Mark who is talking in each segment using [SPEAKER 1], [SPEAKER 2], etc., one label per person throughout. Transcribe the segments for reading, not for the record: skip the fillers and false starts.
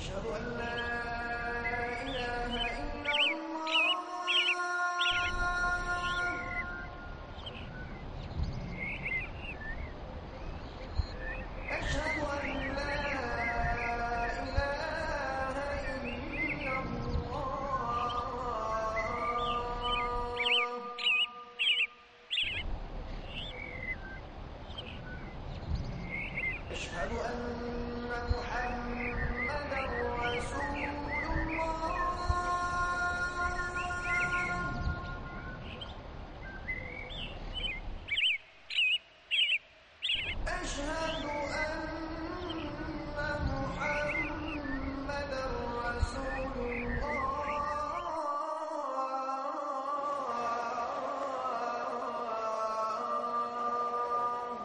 [SPEAKER 1] أشهد أن لا إله إلا الله. أشهد أن لا إله إلا الله. أشهد أن محمدًا رسول الله. أشهد أن محمدًا رسول الله.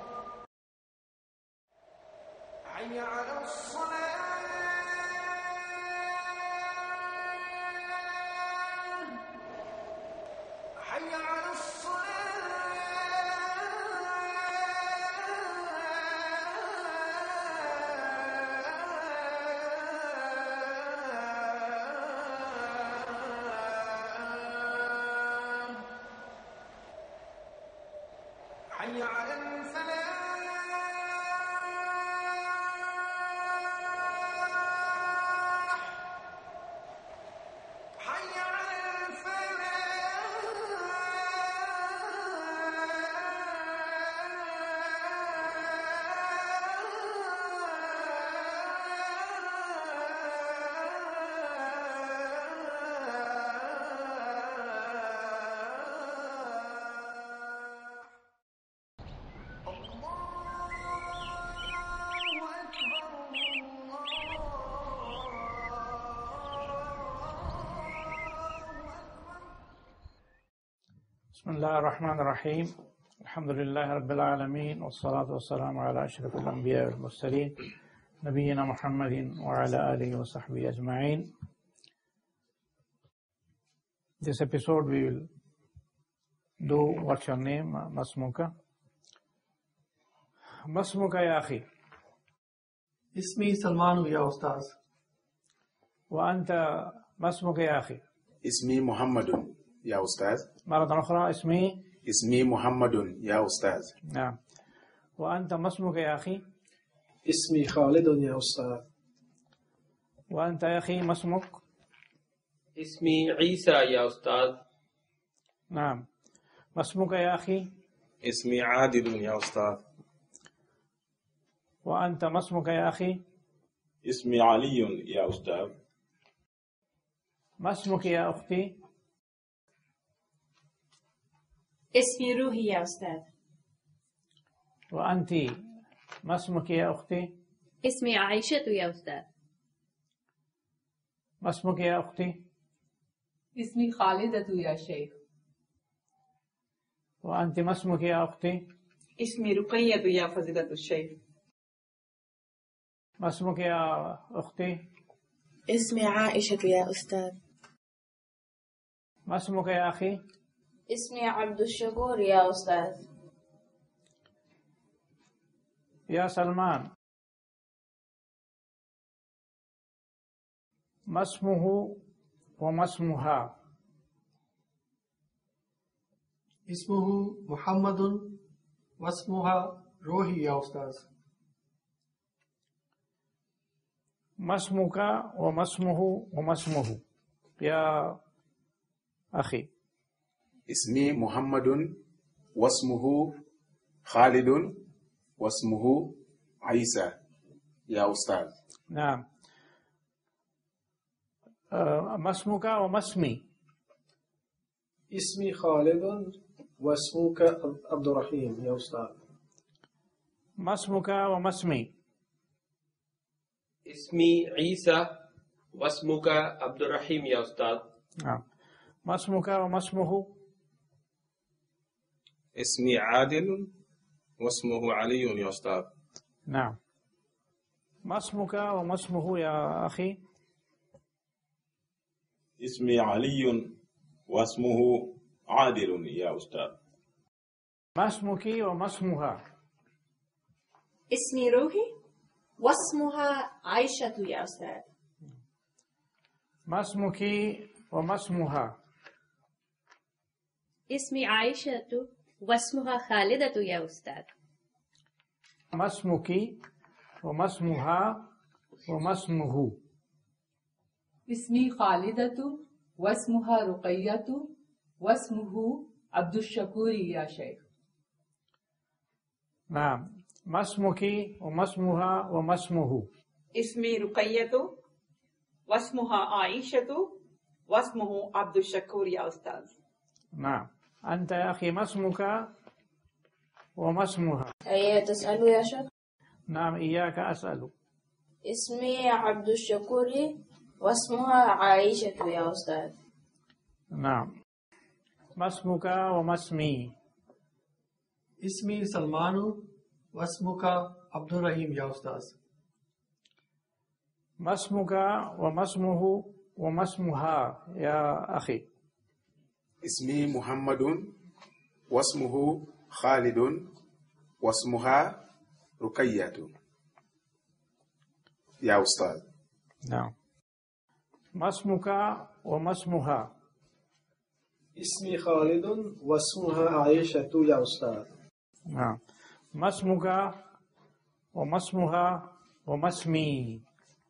[SPEAKER 1] حي على الصلاة. حي على الصلاة. حي على الفلاح. حي على
[SPEAKER 2] بسم الله الرحمن الرحيم. الحمد لله رب العالمين، والصلاة والسلام على أشرف الأنبياء والمرسلين نبينا محمد وعلى آله وصحبه أجمعين. This episode we will do what's your name, Masmuka. Masmuka ya akhi.
[SPEAKER 3] اسمي سلمان يا أستاذ.
[SPEAKER 2] وأنت مسمك يا أخي.
[SPEAKER 4] اسمي محمد يا أستاذ.
[SPEAKER 2] مرة أخرى
[SPEAKER 4] اسمي محمد يا أستاذ.
[SPEAKER 2] نعم. وأنت مسمك يا أخي.
[SPEAKER 3] اسمي خالد يا أستاذ.
[SPEAKER 2] وأنت يا أخي مسمك.
[SPEAKER 5] اسمي عيسى يا أستاذ.
[SPEAKER 2] نعم. مسمك يا أخي.
[SPEAKER 6] اسمي عادل يا أستاذ.
[SPEAKER 2] وأنت مسمك يا أخي.
[SPEAKER 6] اسمي علي يا أستاذ.
[SPEAKER 2] ما اسمك يا أختي؟
[SPEAKER 7] اسمي روحي يا أستاذ.
[SPEAKER 2] وأنت ما اسمك يا أختي؟
[SPEAKER 7] اسمي عائشة يا أستاذ.
[SPEAKER 2] ما اسمك يا أختي؟
[SPEAKER 8] اسمي خالدة يا شيخ.
[SPEAKER 2] وأنت ما اسمك يا أختي؟
[SPEAKER 8] اسمي رقية يا فضيلة الشيخ.
[SPEAKER 2] ما اسمك يا أختي؟
[SPEAKER 9] اسمي عائشة يا أستاذ.
[SPEAKER 2] ما اسمك يا أخي؟
[SPEAKER 9] اسمي عبد الشكور يا أستاذ.
[SPEAKER 2] يا سلمان، ما اسمه وما اسمها؟
[SPEAKER 3] اسمه محمد واسمها روحي يا أستاذ.
[SPEAKER 2] ما اسمك وما اسمه وما اسمه يا أخي؟
[SPEAKER 4] اسمي محمد واسمه خالد واسمه عيسى يا أستاذ.
[SPEAKER 2] نعم. ما اسمك وما اسمي؟
[SPEAKER 3] اسمي خالد واسمك عبد الرحيم يا أستاذ.
[SPEAKER 2] ما اسمك وما اسمي؟
[SPEAKER 5] اسمي عيسى واسمك عبد الرحيم يا أستاذ.
[SPEAKER 2] نعم. ما اسمك وما اسمه؟
[SPEAKER 6] اسمي عادل واسمه علي يا أستاذ.
[SPEAKER 2] نعم. ما اسمك وما اسمه يا أخي؟
[SPEAKER 6] اسمي علي واسمه عادل يا أستاذ.
[SPEAKER 2] ما اسمك وما اسمها؟
[SPEAKER 7] اسمي روحي واسمها عائشة يا أستاذ.
[SPEAKER 2] ما اسمك وما اسمها؟
[SPEAKER 7] اسمي عائشة واسمها خالدة يا أستاذ.
[SPEAKER 2] ما اسمك وما اسمها وما اسمه؟
[SPEAKER 8] اسمي خالدة واسمها رقية واسمه عبد الشكور يا شيخ.
[SPEAKER 2] نعم. ما اسمك وما اسمها وما اسمه؟
[SPEAKER 10] اسمي رقية واسمها عائشة واسمه عبد الشكور يا أستاذ.
[SPEAKER 2] نعم. أنت يا أخي ما اسمك وما اسمها؟
[SPEAKER 9] أي تسأل يا شيخ؟
[SPEAKER 2] نعم إياك أسأل.
[SPEAKER 9] اسمي عبد الشكور واسمها عائشة يا أستاذ.
[SPEAKER 2] نعم. ما اسمك وما اسمي؟
[SPEAKER 3] اسمي سلمان واسمك عبد الرحيم يا أستاذ.
[SPEAKER 2] ما اسمك وما اسمه وما اسمها يا أخي؟
[SPEAKER 4] اسمي محمد واسمه خالد واسمها رقية يا أستاذ.
[SPEAKER 2] نعم. ما اسمك وما اسمها؟
[SPEAKER 3] اسمي خالد واسمها عائشة يا أستاذ.
[SPEAKER 2] نعم. ما اسمك وما اسمها وما اسمي؟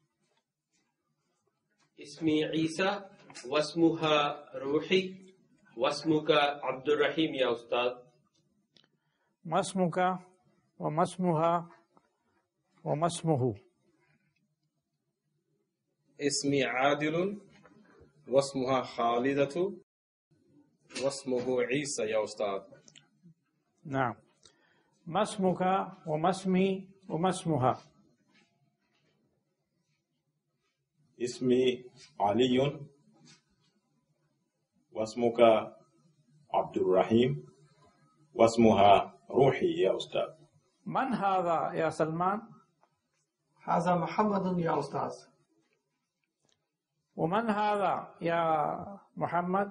[SPEAKER 5] اسمي عيسى واسمها روحي واسمك عبد الرحيم يا أستاذ.
[SPEAKER 2] ما اسمك وما اسمها وما اسمه؟
[SPEAKER 6] اسمي عادل واسمها خالدة واسمه عيسى يا أستاذ.
[SPEAKER 2] نعم. ما اسمك وما اسمي وما اسمها؟
[SPEAKER 11] اسمي علي واسمك عبد الرحيم واسمها روحي يا أستاذ.
[SPEAKER 2] من هذا يا سلمان؟
[SPEAKER 3] هذا محمد يا أستاذ.
[SPEAKER 2] ومن هذا يا محمد؟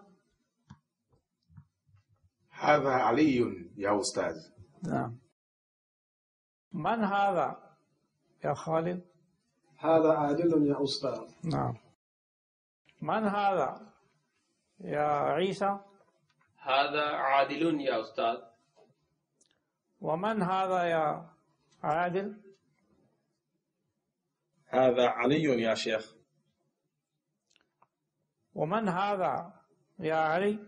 [SPEAKER 4] هذا علي يا أستاذ.
[SPEAKER 2] نعم. من هذا يا خالد؟
[SPEAKER 3] هذا عادل يا أستاذ.
[SPEAKER 2] نعم. من هذا يا عيسى؟
[SPEAKER 5] هذا عادل يا أستاذ.
[SPEAKER 2] ومن هذا يا عادل؟
[SPEAKER 6] هذا علي يا شيخ.
[SPEAKER 2] ومن هذا يا علي؟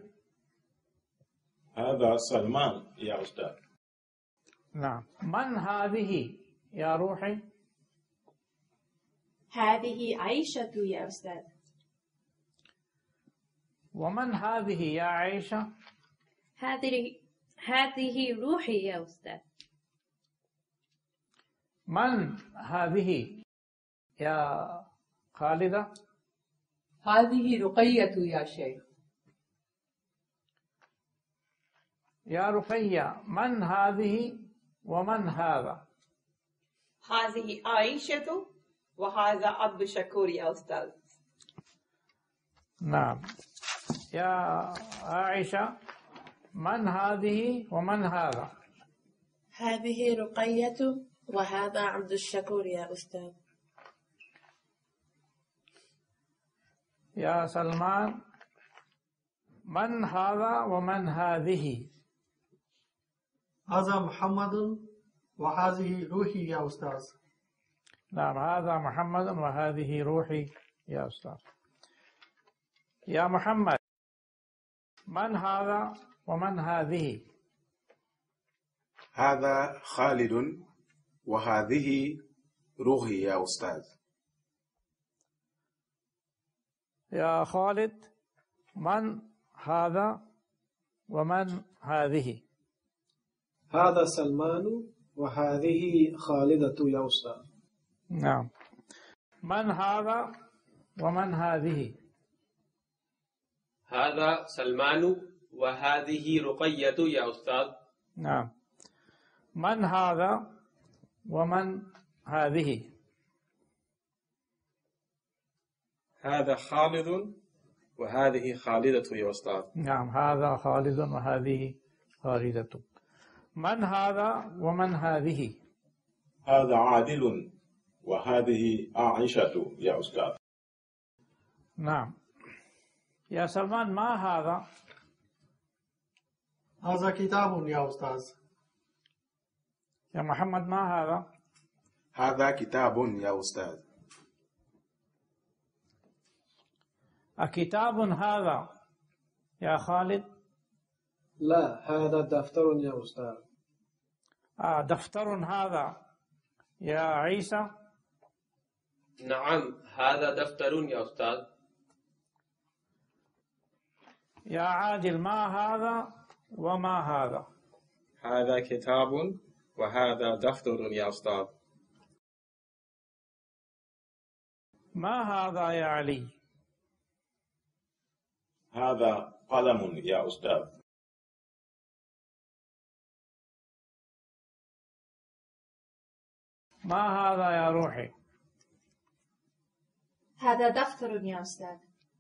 [SPEAKER 11] هذا سلمان يا أستاذ.
[SPEAKER 2] نعم. من هذه يا روحي؟
[SPEAKER 7] هذه عائشة يا أستاذ.
[SPEAKER 2] ومن هذه يا عائشة؟
[SPEAKER 7] هذه روحي يا أستاذ.
[SPEAKER 2] من هذه يا خالدة؟
[SPEAKER 8] هذه رقية يا شيخ.
[SPEAKER 2] يا رقية من هذه ومن هذا؟
[SPEAKER 10] هذه عائشة وهذا عبد الشكور يا أستاذ.
[SPEAKER 2] نعم. يا عائشة من هذه ومن هذا؟
[SPEAKER 9] هذه رقية وهذا عبد الشكور يا أستاذ.
[SPEAKER 2] يا سلمان من هذا ومن هذه؟
[SPEAKER 3] هذا محمد وهذه روحي يا أستاذ.
[SPEAKER 2] نعم. هذا محمد وهذه روحي يا أستاذ. يا محمد من هذا ومن هذه؟
[SPEAKER 4] هذا خالد وهذه روحي يا أستاذ.
[SPEAKER 2] يا خالد من هذا ومن هذه؟
[SPEAKER 3] هذا سلمان وهذه خالدة يا أستاذ.
[SPEAKER 2] نعم. من هذا ومن هذه؟
[SPEAKER 5] هذا سلمان وهذه رقية يا أستاذ.
[SPEAKER 2] نعم. من هذا ومن هذه؟
[SPEAKER 6] هذا خالد وهذه خالدة يا أستاذ.
[SPEAKER 2] نعم. هذا خالد وهذه خالدة. من هذا ومن هذه؟
[SPEAKER 11] هذا عادل وهذه عائشة يا أستاذ.
[SPEAKER 2] نعم. يا سلمان ما هذا؟
[SPEAKER 3] هذا كتاب يا أستاذ.
[SPEAKER 2] يا محمد ما هذا؟
[SPEAKER 4] هذا كتاب يا أستاذ.
[SPEAKER 2] أكتاب هذا يا خالد؟
[SPEAKER 3] لا، هذا دفتر يا أستاذ.
[SPEAKER 2] دفتر هذا يا عيسى؟
[SPEAKER 5] نعم هذا دفتر يا أستاذ.
[SPEAKER 2] يا عادل ما هذا وما هذا؟
[SPEAKER 6] هذا كتاب وهذا دفتر يا أستاذ.
[SPEAKER 2] ما هذا يا علي؟
[SPEAKER 11] هذا قلم يا أستاذ.
[SPEAKER 2] ما هذا يا روحي؟
[SPEAKER 7] هذا دفتر يا أستاذ.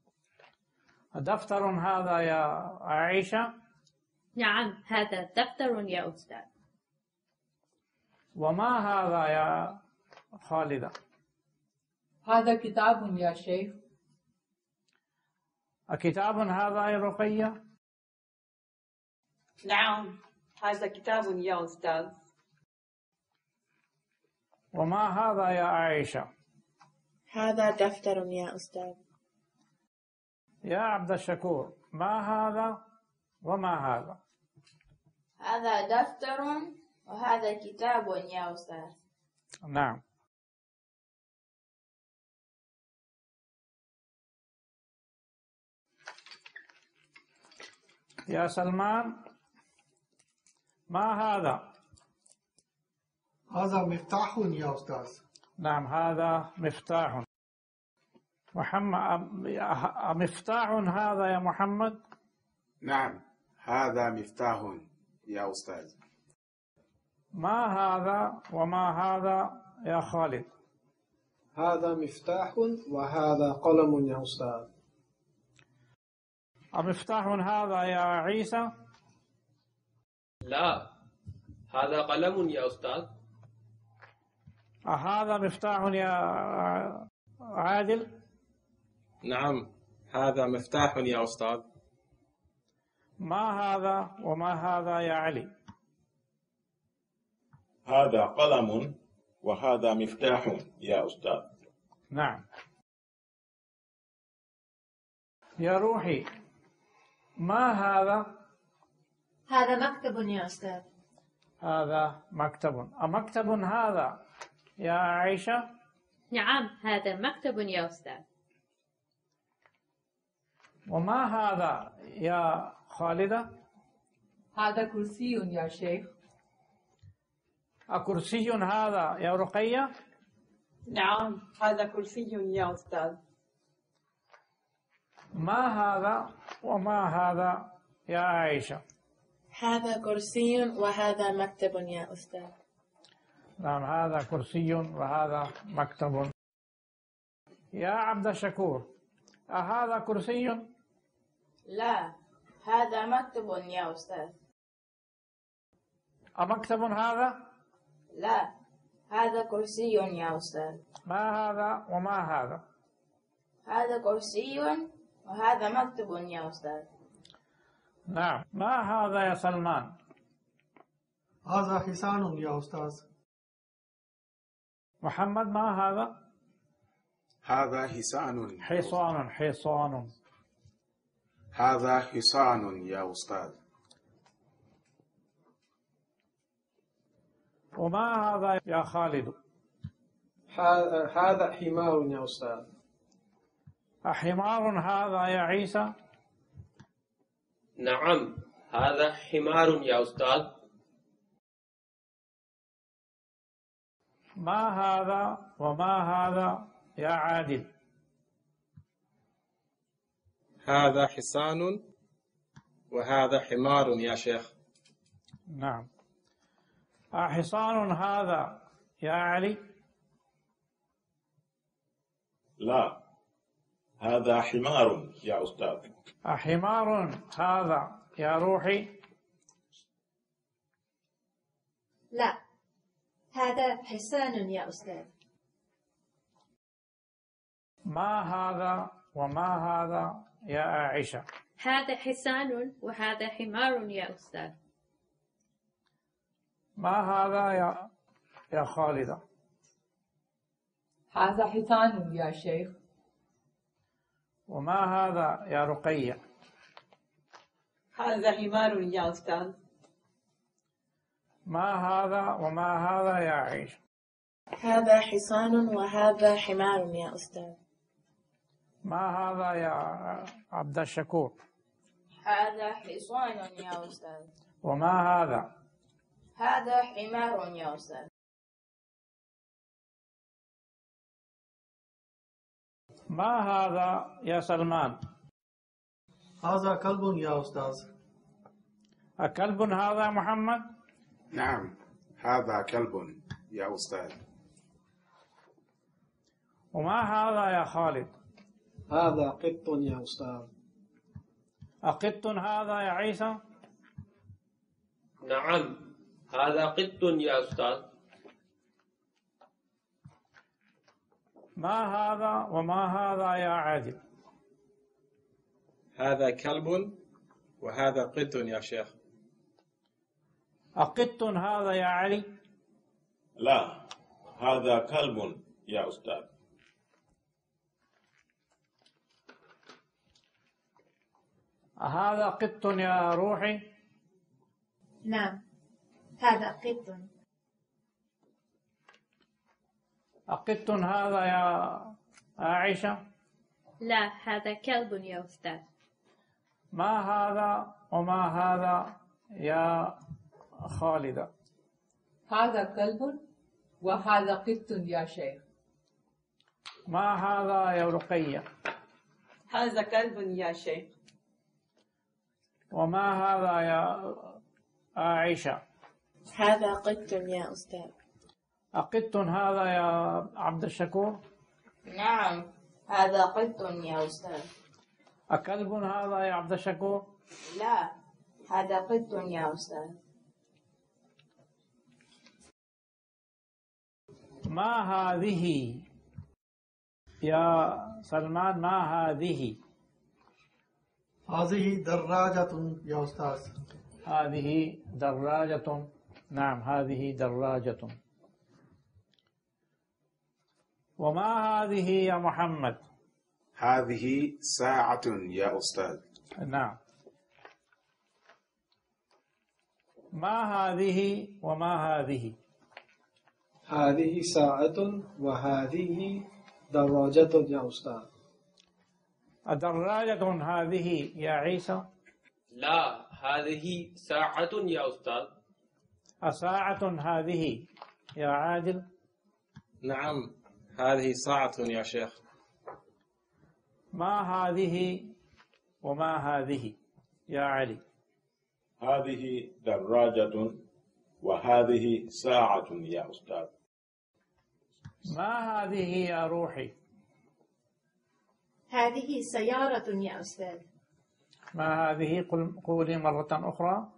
[SPEAKER 2] دفتر هذا يا عائشة؟
[SPEAKER 7] نعم هذا دفتر يا أستاذ.
[SPEAKER 2] وما هذا يا خالدة؟
[SPEAKER 8] هذا كتاب يا شيخ.
[SPEAKER 2] أكتاب هذا يا رقية؟
[SPEAKER 10] نعم هذا كتاب يا أستاذ.
[SPEAKER 2] وما هذا يا عائشة؟
[SPEAKER 9] هذا دفتر يا أستاذ.
[SPEAKER 2] يا عبد الشكور ما هذا وما هذا؟
[SPEAKER 9] هذا دفتر وهذا كتاب يا أستاذ.
[SPEAKER 2] نعم. يا سلمان ما هذا؟
[SPEAKER 3] هذا مفتاح يا أستاذ.
[SPEAKER 2] نعم هذا مفتاح. محمد مفتاح هذا يا محمد؟
[SPEAKER 4] نعم هذا مفتاح يا أستاذ.
[SPEAKER 2] ما هذا وما هذا يا خالد؟
[SPEAKER 3] هذا مفتاح وهذا قلم يا أستاذ.
[SPEAKER 2] مفتاح هذا يا عيسى؟
[SPEAKER 5] لا هذا قلم يا أستاذ.
[SPEAKER 2] هذا مفتاح يا عادل؟
[SPEAKER 6] نعم هذا مفتاح يا أستاذ.
[SPEAKER 2] ما هذا وما هذا يا علي؟
[SPEAKER 11] هذا قلم وهذا مفتاح يا أستاذ.
[SPEAKER 2] نعم. يا روحي ما هذا؟
[SPEAKER 7] هذا مكتب يا أستاذ.
[SPEAKER 2] هذا مكتب. مكتب هذا يا عائشة؟
[SPEAKER 7] نعم هذا مكتب يا أستاذ.
[SPEAKER 2] وما هذا يا خالدة؟
[SPEAKER 8] هذا كرسي يا شيخ.
[SPEAKER 2] كرسي هذا يا رقية؟
[SPEAKER 10] نعم هذا كرسي يا أستاذ.
[SPEAKER 2] ما هذا وما هذا يا عائشة؟
[SPEAKER 9] هذا كرسي وهذا مكتب يا أستاذ.
[SPEAKER 2] نعم هذا كرسي وهذا مكتب. يا عبد الشكور هذا كرسي؟
[SPEAKER 9] لا هذا مكتب يا أستاذ.
[SPEAKER 2] مكتب هذا؟
[SPEAKER 9] لا هذا كرسي يا أستاذ.
[SPEAKER 2] ما هذا وما هذا؟
[SPEAKER 9] هذا كرسي وهذا مكتب يا أستاذ.
[SPEAKER 2] نعم. ما هذا يا سلمان؟
[SPEAKER 3] هذا حصان يا أستاذ.
[SPEAKER 2] محمد ما هذا؟
[SPEAKER 4] هذا حصان.
[SPEAKER 2] حصان.
[SPEAKER 4] هذا حصان يا أستاذ.
[SPEAKER 2] وما هذا يا خالد؟
[SPEAKER 3] هذا حمار يا أستاذ.
[SPEAKER 2] حمار هذا يا عيسى؟
[SPEAKER 5] نعم هذا حمار يا أستاذ.
[SPEAKER 2] ما هذا وما هذا يا عادل؟
[SPEAKER 6] هذا حصان وهذا حمار يا شيخ.
[SPEAKER 2] نعم. حصان هذا يا علي؟
[SPEAKER 11] لا هذا حمار يا أستاذ.
[SPEAKER 2] حمار هذا يا روحي؟
[SPEAKER 7] لا هذا حصان يا أستاذ.
[SPEAKER 2] ما هذا وما هذا يا عائشة؟
[SPEAKER 7] هذا حصان وهذا حمار يا أستاذ.
[SPEAKER 2] ما هذا يا خالدة؟
[SPEAKER 8] هذا حصان يا شيخ.
[SPEAKER 2] وما هذا يا رقية؟
[SPEAKER 10] هذا حمار يا أستاذ.
[SPEAKER 2] ما هذا وما هذا يا عائشة؟
[SPEAKER 9] هذا حصان وهذا حمار يا أستاذ.
[SPEAKER 2] ما هذا يا عبد الشكور؟
[SPEAKER 12] هذا حصان يا أستاذ.
[SPEAKER 2] وما هذا؟
[SPEAKER 12] هذا حمار يا أستاذ.
[SPEAKER 2] ما هذا يا سلمان؟
[SPEAKER 3] هذا كلب يا أستاذ.
[SPEAKER 2] أكلب هذا يا محمد؟
[SPEAKER 4] نعم هذا كلب يا أستاذ.
[SPEAKER 2] وما هذا يا خالد؟
[SPEAKER 3] هذا قط يا أستاذ.
[SPEAKER 2] أقط هذا يا عيسى؟
[SPEAKER 5] نعم هذا قط يا أستاذ.
[SPEAKER 2] ما هذا وما هذا يا عادل؟
[SPEAKER 6] هذا كلب وهذا قط يا شيخ.
[SPEAKER 2] أقط هذا يا علي؟
[SPEAKER 11] لا، هذا كلب يا أستاذ.
[SPEAKER 2] هذا قط يا روحي؟
[SPEAKER 12] نعم هذا قط.
[SPEAKER 2] أقط هذا يا عائشة؟
[SPEAKER 7] لا، هذا كلب يا أستاذ.
[SPEAKER 2] ما هذا وما هذا يا خالدة؟
[SPEAKER 8] هذا كلب وهذا قط يا شيخ.
[SPEAKER 2] ما هذا يا رقية؟
[SPEAKER 10] هذا كلب يا شيخ.
[SPEAKER 2] وما هذا يا عائشة؟
[SPEAKER 9] هذا قط يا أستاذ.
[SPEAKER 2] أقط هذا يا عبد الشكور؟
[SPEAKER 12] نعم هذا قط يا أستاذ.
[SPEAKER 2] أكلب هذا يا عبد الشكور؟
[SPEAKER 12] لا هذا قط يا أستاذ.
[SPEAKER 2] ما هذه يا سلمان؟ ما هذه؟
[SPEAKER 3] هذه دراجة يا أستاذ.
[SPEAKER 2] هذه دراجة. نعم هذه دراجة. وما هذه يا محمد؟
[SPEAKER 4] هذه ساعة يا أستاذ.
[SPEAKER 2] نعم. ما هذه وما هذه؟
[SPEAKER 3] هذه ساعة وهذه دراجة يا أستاذ.
[SPEAKER 2] أدراجة هذه يا عيسى؟
[SPEAKER 5] لا، هذه ساعة يا أستاذ.
[SPEAKER 2] أساعة هذه يا عادل؟
[SPEAKER 6] نعم هذه ساعة يا شيخ.
[SPEAKER 2] ما هذه وما هذه يا علي؟
[SPEAKER 11] هذه دراجة وهذه ساعة يا أستاذ.
[SPEAKER 2] ما هذه يا روحي؟
[SPEAKER 12] هذه سيارة يا أستاذ.
[SPEAKER 2] ما هذه؟ قولي مرة أخرى.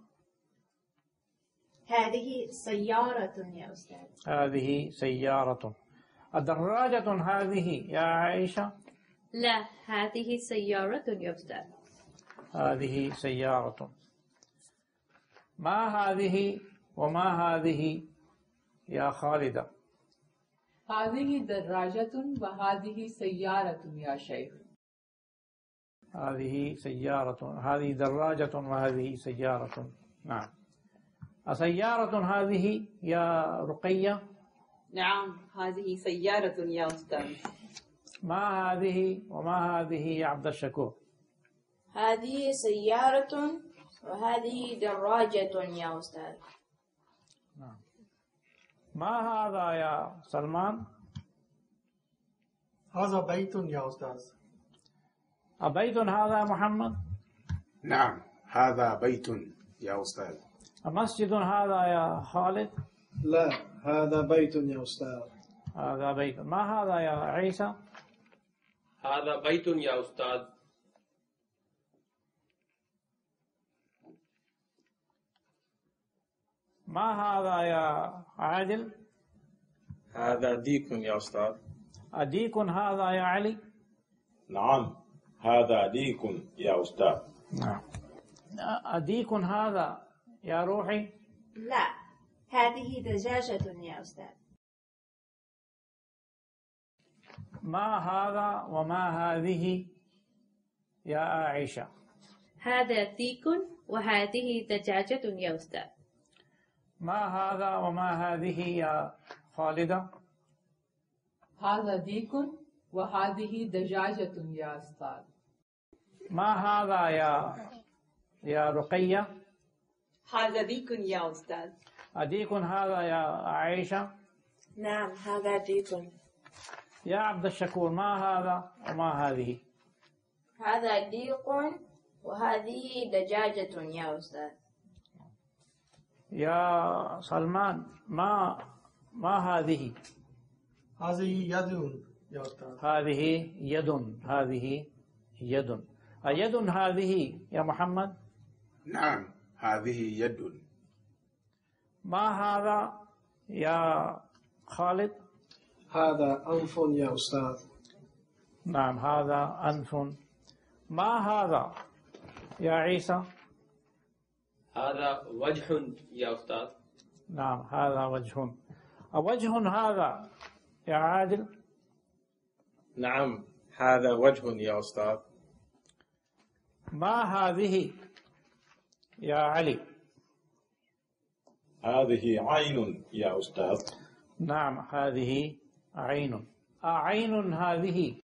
[SPEAKER 12] هذه سيارة يا أستاذ.
[SPEAKER 2] هذه سيارة. الدراجة هذه يا عائشة؟
[SPEAKER 7] لا، هذه سيارة يا أستاذ.
[SPEAKER 2] هذه سيارة. ما هذه وما هذه يا خالدة؟
[SPEAKER 8] هذه دراجة وهذه سيارة يا شيخ.
[SPEAKER 2] هذه سيارة. هذه دراجة وهذه سيارة. نعم. أسيارة هذه يا رقية؟
[SPEAKER 10] نعم هذه سيارة يا أستاذ.
[SPEAKER 2] ما هذه وما هذه يا عبد الشكور؟
[SPEAKER 12] هذه سيارة وهذه دراجة يا أستاذ.
[SPEAKER 2] نعم. ما هذا يا سلمان؟
[SPEAKER 3] هذا بيت يا أستاذ.
[SPEAKER 2] أبيت هذا يا محمد؟
[SPEAKER 4] نعم هذا بيت يا أستاذ.
[SPEAKER 2] مسجد هذا يا خالد؟
[SPEAKER 3] لا هذا بيت يا أستاذ.
[SPEAKER 2] هذا بيت. ما هذا يا عيسى؟
[SPEAKER 5] هذا بيت يا أستاذ.
[SPEAKER 2] ما هذا يا عادل؟
[SPEAKER 6] هذا ديك يا أستاذ.
[SPEAKER 2] أديك هذا يا علي؟
[SPEAKER 11] نعم هذا ديك يا أستاذ.
[SPEAKER 2] نعم. أديك هذا يا روحي؟
[SPEAKER 12] لا، هذه دجاجة يا أستاذ.
[SPEAKER 2] ما هذا وما هذه يا عائشة؟
[SPEAKER 7] هذا ديك وهذه دجاجة يا أستاذ.
[SPEAKER 2] ما هذا وما هذه يا خالدة؟
[SPEAKER 8] هذا ديك وهذه دجاجة يا أستاذ.
[SPEAKER 2] ما هذا يا رقية؟
[SPEAKER 10] هذا ديك يا أستاذ.
[SPEAKER 2] أديك هذا يا عائشة؟
[SPEAKER 9] نعم هذا ديك.
[SPEAKER 2] يا عبد الشكور ما هذا وما هذه؟
[SPEAKER 12] هذا ديق وهذه دجاجة يا أستاذ.
[SPEAKER 2] يا سلمان ما هذه؟
[SPEAKER 3] هذه يد يا أستاذ.
[SPEAKER 2] هذه يد. هذه يد. أيد هذه يا محمد؟
[SPEAKER 4] نعم هذه يد.
[SPEAKER 2] ما هذا يا خالد؟
[SPEAKER 3] هذا أنف يا أستاذ.
[SPEAKER 2] نعم هذا أنف. ما هذا يا عيسى؟
[SPEAKER 5] هذا وجه يا أستاذ.
[SPEAKER 2] نعم هذا وجه. وجه هذا يا عادل؟
[SPEAKER 6] نعم هذا وجه يا أستاذ.
[SPEAKER 2] ما هذه يا علي؟
[SPEAKER 11] هذه عين يا أستاذ.
[SPEAKER 2] نعم هذه عين. عين هذه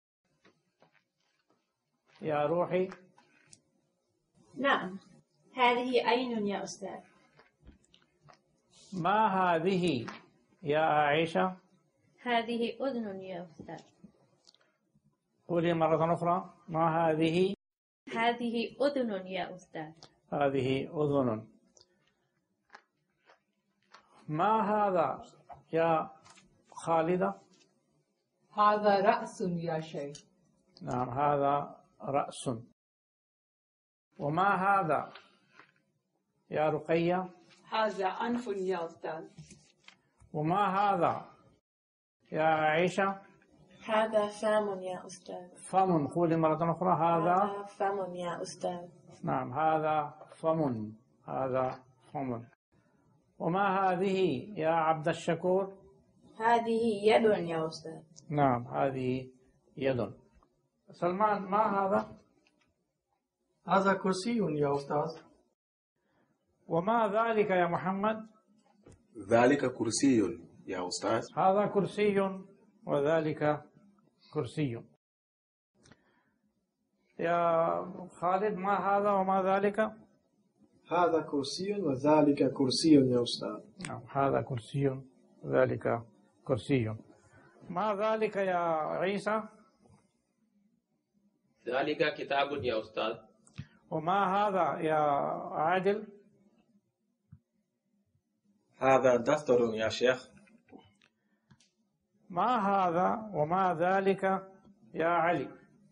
[SPEAKER 2] يا روحي؟
[SPEAKER 12] نعم هذه عين يا أستاذ.
[SPEAKER 2] ما هذه يا عائشة؟
[SPEAKER 7] هذه أذن يا أستاذ.
[SPEAKER 2] قولي مرة أخرى. ما هذه؟
[SPEAKER 7] هذه أذن يا أستاذ.
[SPEAKER 2] هذه أذن. ما هذا يا خالدة؟
[SPEAKER 8] هذا رأس يا شيخ.
[SPEAKER 2] نعم هذا رأس. وما هذا يا رقية؟
[SPEAKER 10] هذا أنف يا أستاذ.
[SPEAKER 2] وما هذا يا عائشة؟
[SPEAKER 9] هذا فم يا أستاذ.
[SPEAKER 2] فم. قولي مرة أخرى. هذا
[SPEAKER 9] فم يا أستاذ.
[SPEAKER 2] نعم هذا فم. هذا فم. وما هذه يا عبد الشكور؟
[SPEAKER 12] هذه يد يا أستاذ.
[SPEAKER 2] نعم هذه يد. سلمان ما هذا؟
[SPEAKER 3] هذا كرسي يا أستاذ.
[SPEAKER 2] وما ذلك يا محمد؟
[SPEAKER 4] ذلك كرسي يا أستاذ.
[SPEAKER 2] هذا كرسي وذلك كرسي. يا خالد ما هذا وما ذلك؟
[SPEAKER 3] هذا كرسي وذلك كرسي يا أستاذ.
[SPEAKER 2] نعم هذا كرسي وذلك كرسي. ما ذلك يا عيسى؟
[SPEAKER 5] ذلك كتاب يا أستاذ.
[SPEAKER 2] وما هذا يا عادل؟
[SPEAKER 6] هذا دفتر يا شيخ.
[SPEAKER 2] ما هذا وما ذلك يا علي؟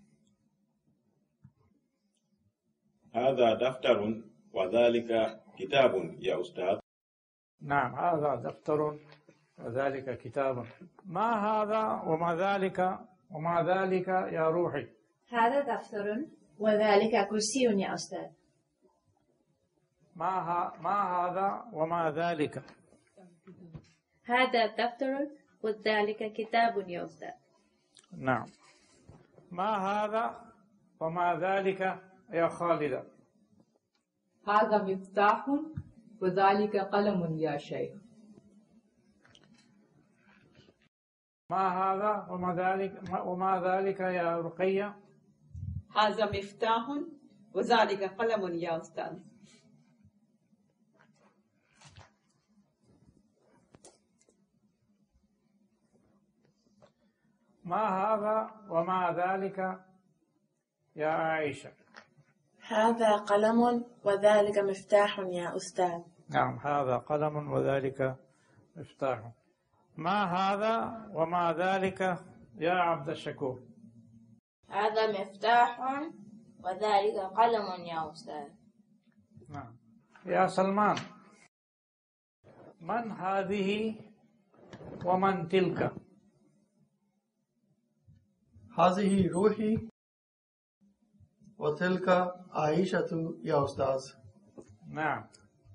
[SPEAKER 11] هذا دفتر وذلك كتاب يا أستاذ.
[SPEAKER 2] نعم هذا دفتر وذلك كتاب. ما هذا وما ذلك يا روحي؟
[SPEAKER 12] هذا دفتر وذلك كرسي يا أستاذ.
[SPEAKER 2] ما هذا وما ذلك؟
[SPEAKER 7] هذا دفتر وذلك كتاب يا أستاذ.
[SPEAKER 2] نعم. ما هذا وما ذلك يا خالدة؟
[SPEAKER 8] هذا مفتاح وذلك قلم يا شيخ.
[SPEAKER 2] ما هذا وما ذلك يا رقية؟
[SPEAKER 10] هذا مفتاح وذلك قلم يا أستاذ.
[SPEAKER 2] ما هذا وما ذلك يا عائشة؟
[SPEAKER 9] هذا قلم وذلك مفتاح يا أستاذ.
[SPEAKER 2] نعم هذا قلم وذلك مفتاح. ما هذا وما ذلك يا عبد الشكور؟
[SPEAKER 12] هذا مفتاح وذلك قلم يا أستاذ.
[SPEAKER 2] نعم. يا سلمان من هذه ومن تلك؟
[SPEAKER 3] هذه روحي
[SPEAKER 13] وتلك عائشة يا أستاذ.
[SPEAKER 2] نعم.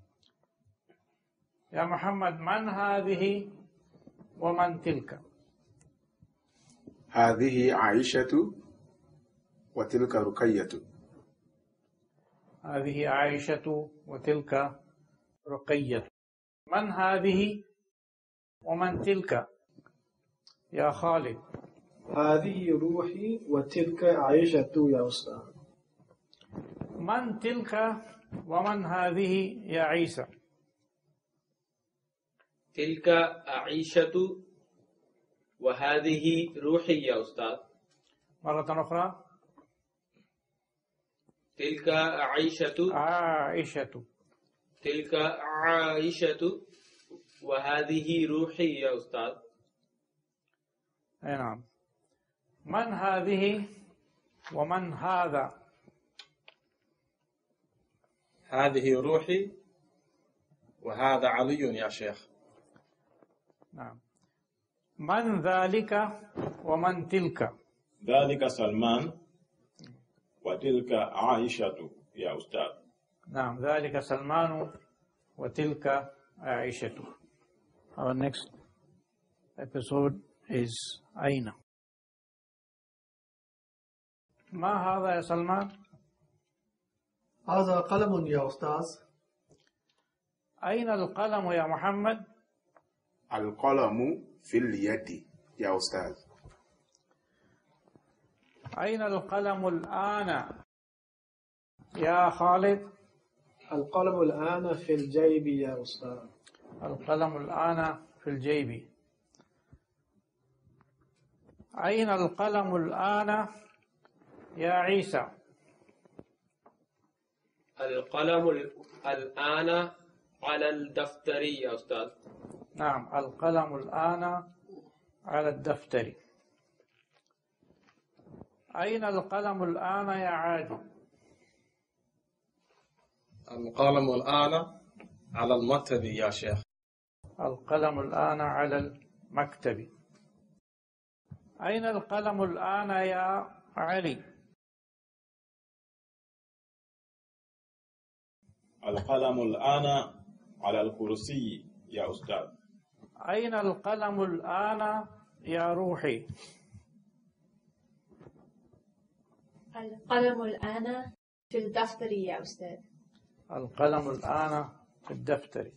[SPEAKER 2] يا محمد، من هذه ومن تلك؟
[SPEAKER 4] هذه عائشة وتلك رقية.
[SPEAKER 2] هذه عائشة وتلك رقية. من هذه ومن تلك يا خالد؟
[SPEAKER 3] هذه روحي وتلك عائشة يا أستاذ.
[SPEAKER 2] من تلك ومن هذه يا عيسى؟
[SPEAKER 5] تلك عائشة وهذه روحي يا أستاذ.
[SPEAKER 2] مرة أخرى.
[SPEAKER 5] تلك عائشة. تلك عائشة وهذه روحي يا أستاذ.
[SPEAKER 2] نعم. من هذه ومن هذا؟
[SPEAKER 6] هذه روحي وهذا علي يا شيخ.
[SPEAKER 2] نعم. من ذلك ومن تلك؟
[SPEAKER 11] ذلك سلمان وتلك عائشة يا أستاذ.
[SPEAKER 2] نعم، ذلك سلمان وتلك عائشة. Our next episode is أين. ما هذا يا سلمان؟
[SPEAKER 13] هذا قلم يا أستاذ.
[SPEAKER 2] أين القلم يا محمد؟
[SPEAKER 4] القلم في اليد يا أستاذ.
[SPEAKER 2] أين القلم الآن يا خالد؟
[SPEAKER 3] القلم الآن في الجيب يا أستاذ.
[SPEAKER 2] القلم الآن في الجيب. أين القلم الآن يا عيسى؟
[SPEAKER 5] القلم الآن على الدفتر يا أستاذ.
[SPEAKER 2] نعم، القلم الآن على الدفتر. أين القلم الآن يا عادل؟
[SPEAKER 6] القلم الآن على المكتب يا شيخ.
[SPEAKER 2] القلم الآن على المكتب. أين القلم الآن يا علي؟
[SPEAKER 11] القلم الآن على الكرسي يا أستاذ.
[SPEAKER 2] أين القلم الآن يا روحي؟
[SPEAKER 12] القلم الآن في الدفتر يا أستاذ.
[SPEAKER 2] القلم الآن في الدفتر.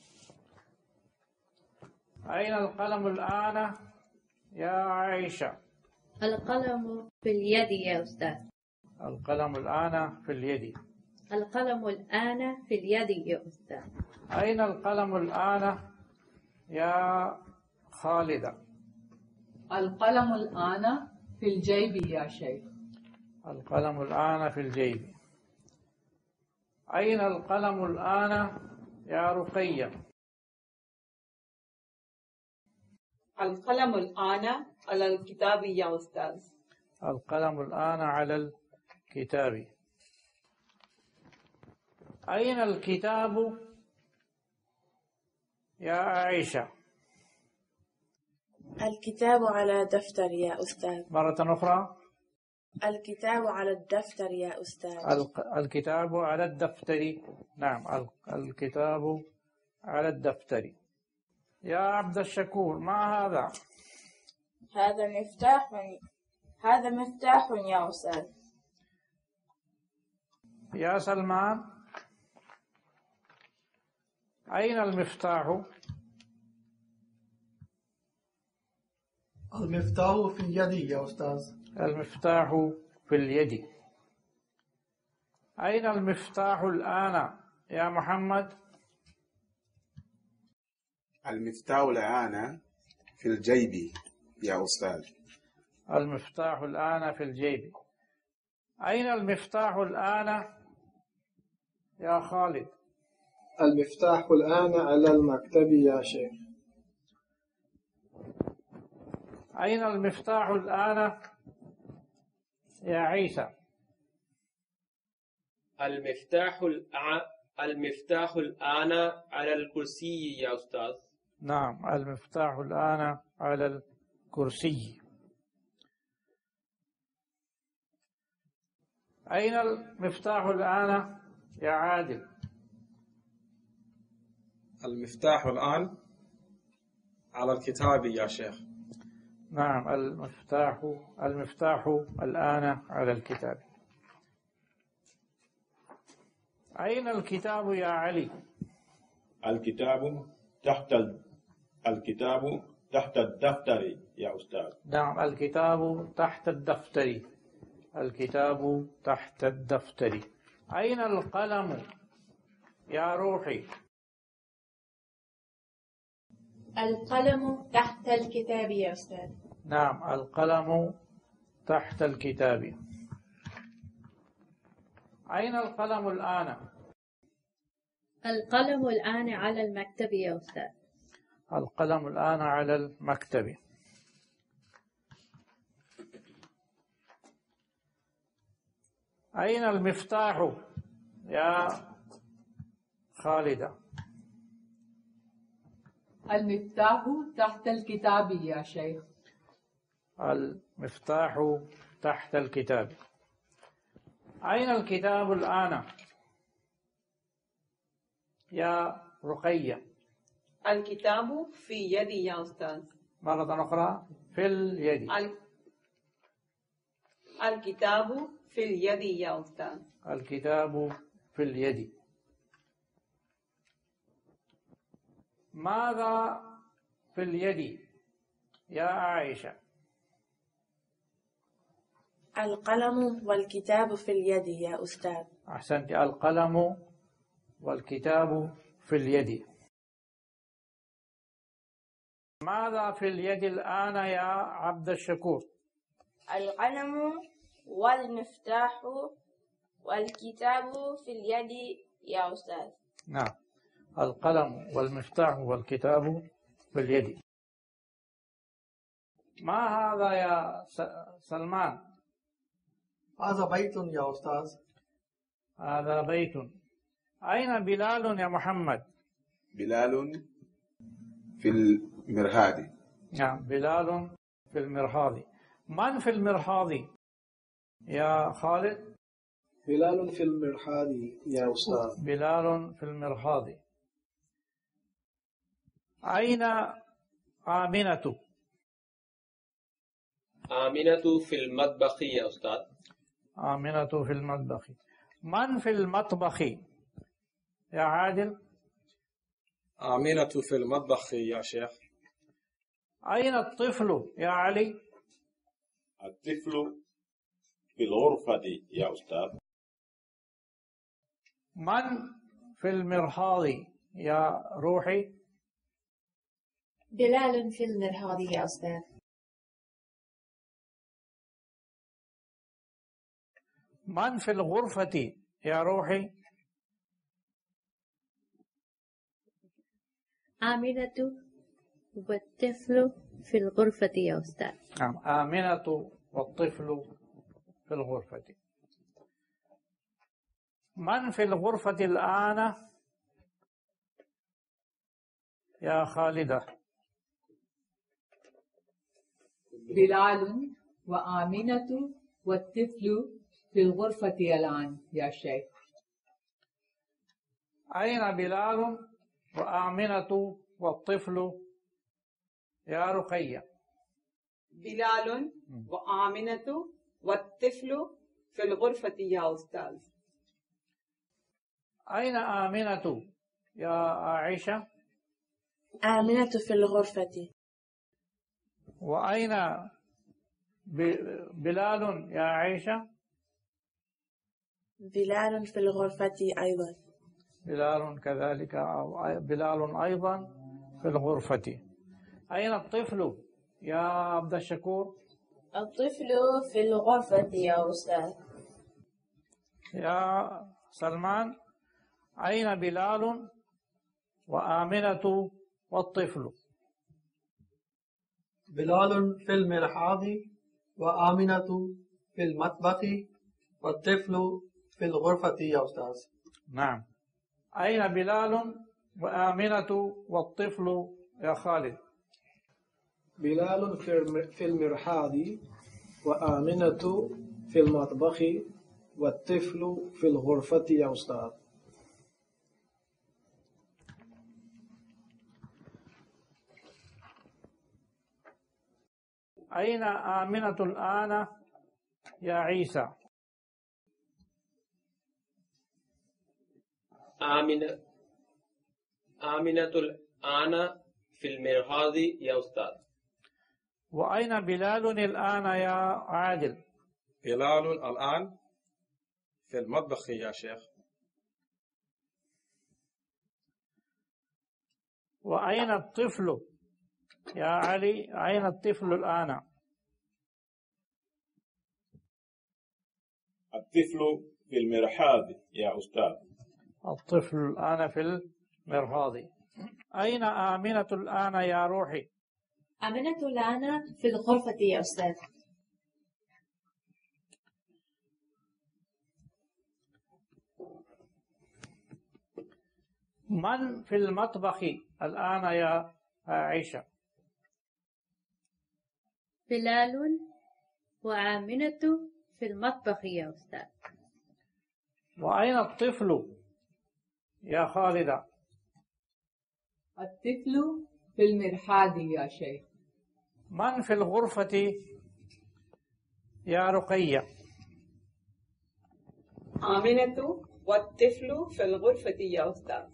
[SPEAKER 2] أين القلم الآن يا عائشة؟
[SPEAKER 7] القلم في اليد يا أستاذ.
[SPEAKER 2] القلم الآن في اليد.
[SPEAKER 7] القلم الآن في اليد يا أستاذ.
[SPEAKER 2] أين القلم الآن يا خالدة؟
[SPEAKER 8] القلم الآن في الجيب يا شيخ.
[SPEAKER 2] القلم الآن في الجيب. أين القلم الآن يا رقية؟
[SPEAKER 10] القلم الآن على الكتاب يا أستاذ.
[SPEAKER 2] القلم الآن على الكتاب. أين الكتاب يا عائشة؟
[SPEAKER 9] الكتاب على دفتر يا أستاذ.
[SPEAKER 2] مرة أخرى.
[SPEAKER 9] الكتاب على الدفتر يا أستاذ.
[SPEAKER 2] الكتاب على الدفتر. نعم، الكتاب على الدفتر. يا عبد الشكور، ما هذا؟
[SPEAKER 12] هذا مفتاح يا أستاذ.
[SPEAKER 2] يا سلمان، أين المفتاح؟
[SPEAKER 13] المفتاح في اليد يا أستاذ.
[SPEAKER 2] المفتاح في اليد. أين المفتاح الآن يا محمد؟
[SPEAKER 4] المفتاح الآن في الجيب يا أستاذ.
[SPEAKER 2] المفتاح الآن في الجيب. أين المفتاح الآن يا خالد؟
[SPEAKER 3] المفتاح الآن على المكتب يا شيخ.
[SPEAKER 2] أين المفتاح الآن يا عيسى؟
[SPEAKER 5] المفتاح الآن على الكرسي يا أستاذ.
[SPEAKER 2] نعم، المفتاح الآن على الكرسي. أين المفتاح الآن يا عادل؟
[SPEAKER 6] المفتاح الآن على الكتاب يا شيخ.
[SPEAKER 2] نعم، المفتاح الآن على الكتاب. أين الكتاب يا علي؟
[SPEAKER 11] الكتاب تحت الدفتر يا أستاذ.
[SPEAKER 2] نعم، الكتاب تحت الدفتر. الكتاب تحت الدفتر. أين القلم يا روحي؟
[SPEAKER 12] القلم تحت الكتاب يا أستاذ.
[SPEAKER 2] نعم، القلم تحت الكتاب. أين القلم الآن؟
[SPEAKER 7] القلم الآن على المكتب يا أستاذ.
[SPEAKER 2] القلم الآن على المكتب. أين المفتاح يا خالدة؟
[SPEAKER 8] المفتاح تحت الكتاب يا شيخ.
[SPEAKER 2] المفتاح تحت الكتاب. أين الكتاب الآن يا رقية؟
[SPEAKER 10] الكتاب في يدي يا أستاذ.
[SPEAKER 2] مرة أخرى، في اليد.
[SPEAKER 10] الكتاب في اليد يا أستاذ.
[SPEAKER 2] الكتاب في اليد. ماذا في اليد يا عائشة؟
[SPEAKER 9] القلم والكتاب في اليد يا أستاذ.
[SPEAKER 2] أحسنت، القلم والكتاب في اليد. ماذا في اليد الآن يا عبد الشكور؟
[SPEAKER 12] القلم والمفتاح والكتاب في اليد يا أستاذ.
[SPEAKER 2] نعم، القلم والمفتاح والكتاب في اليد. ما هذا يا سلمان؟
[SPEAKER 13] هذا بيت يا أستاذ.
[SPEAKER 2] هذا بيت. أين بلال يا محمد؟
[SPEAKER 4] بلال في المرهاد.
[SPEAKER 2] نعم، بلال في المرهاد. من في المرهاد يا خالد؟
[SPEAKER 3] بلال في المرحاض يا أستاذ.
[SPEAKER 2] بلال في المرهاد. أين آمنة؟
[SPEAKER 5] آمنة في المطبخ يا أستاذ.
[SPEAKER 2] آمنة في المطبخ. من في المطبخ يا عادل؟
[SPEAKER 6] آمنة في المطبخ يا شيخ.
[SPEAKER 2] أين الطفل يا علي؟
[SPEAKER 11] الطفل في الغرفة يا أستاذ.
[SPEAKER 2] من في المرحاض يا روحي؟
[SPEAKER 12] بلال في المرحاض يا أستاذ.
[SPEAKER 2] من في الغرفة يا روحي؟
[SPEAKER 7] آمنة والطفل في الغرفة يا أستاذ.
[SPEAKER 2] نعم، آمنة والطفل في الغرفة. من في الغرفة الآن يا خالدة؟
[SPEAKER 8] بلال وآمنة والطفل في الغرفة الآن يا شيخ.
[SPEAKER 2] أين بلال وآمنة والطفل يا رقية؟
[SPEAKER 10] بلال وآمنة والطفل في الغرفة يا أستاذ.
[SPEAKER 2] أين آمنة يا عائشة؟
[SPEAKER 9] آمنة في الغرفة.
[SPEAKER 2] وأين بلال يا عائشة؟
[SPEAKER 9] بلال في الغرفة أيضا.
[SPEAKER 2] بلال كذلك، أو بلال أيضا في الغرفة. أين الطفل يا عبد الشكور؟
[SPEAKER 12] الطفل في الغرفة يا أستاذ.
[SPEAKER 2] يا سلمان، أين بلال وآمنة والطفل؟
[SPEAKER 13] بلال في المرحاض وآمنة في المطبخ والطفل في الغرفة يا أستاذ.
[SPEAKER 2] نعم، أين بلال وآمنة والطفل يا خالد؟
[SPEAKER 3] بلال في المرحاض وآمنة في المطبخ والطفل في الغرفة يا أستاذ.
[SPEAKER 2] أين آمنة الآن يا عيسى؟
[SPEAKER 5] آمنة الآن في المرحاض يا أستاذ.
[SPEAKER 2] وأين بلال الآن يا عادل؟
[SPEAKER 6] بلال الآن في المطبخ يا شيخ.
[SPEAKER 2] وأين الطفل يا علي؟ أين الطفل الآن؟
[SPEAKER 11] الطفل في المرحاض يا أستاذ.
[SPEAKER 2] الطفل الآن في المرحاض. أين آمنة الآن يا روحي؟
[SPEAKER 12] آمنة الآن في الغرفة يا أستاذ.
[SPEAKER 2] من في المطبخ الآن يا عائشة؟
[SPEAKER 7] بلال وآمنة في المطبخ يا أستاذ.
[SPEAKER 2] وأين الطفل يا خالدة؟
[SPEAKER 8] الطفل في المرحاض يا شيخ.
[SPEAKER 2] من في الغرفة يا رقية؟
[SPEAKER 10] آمنة والطفل في الغرفة يا أستاذ.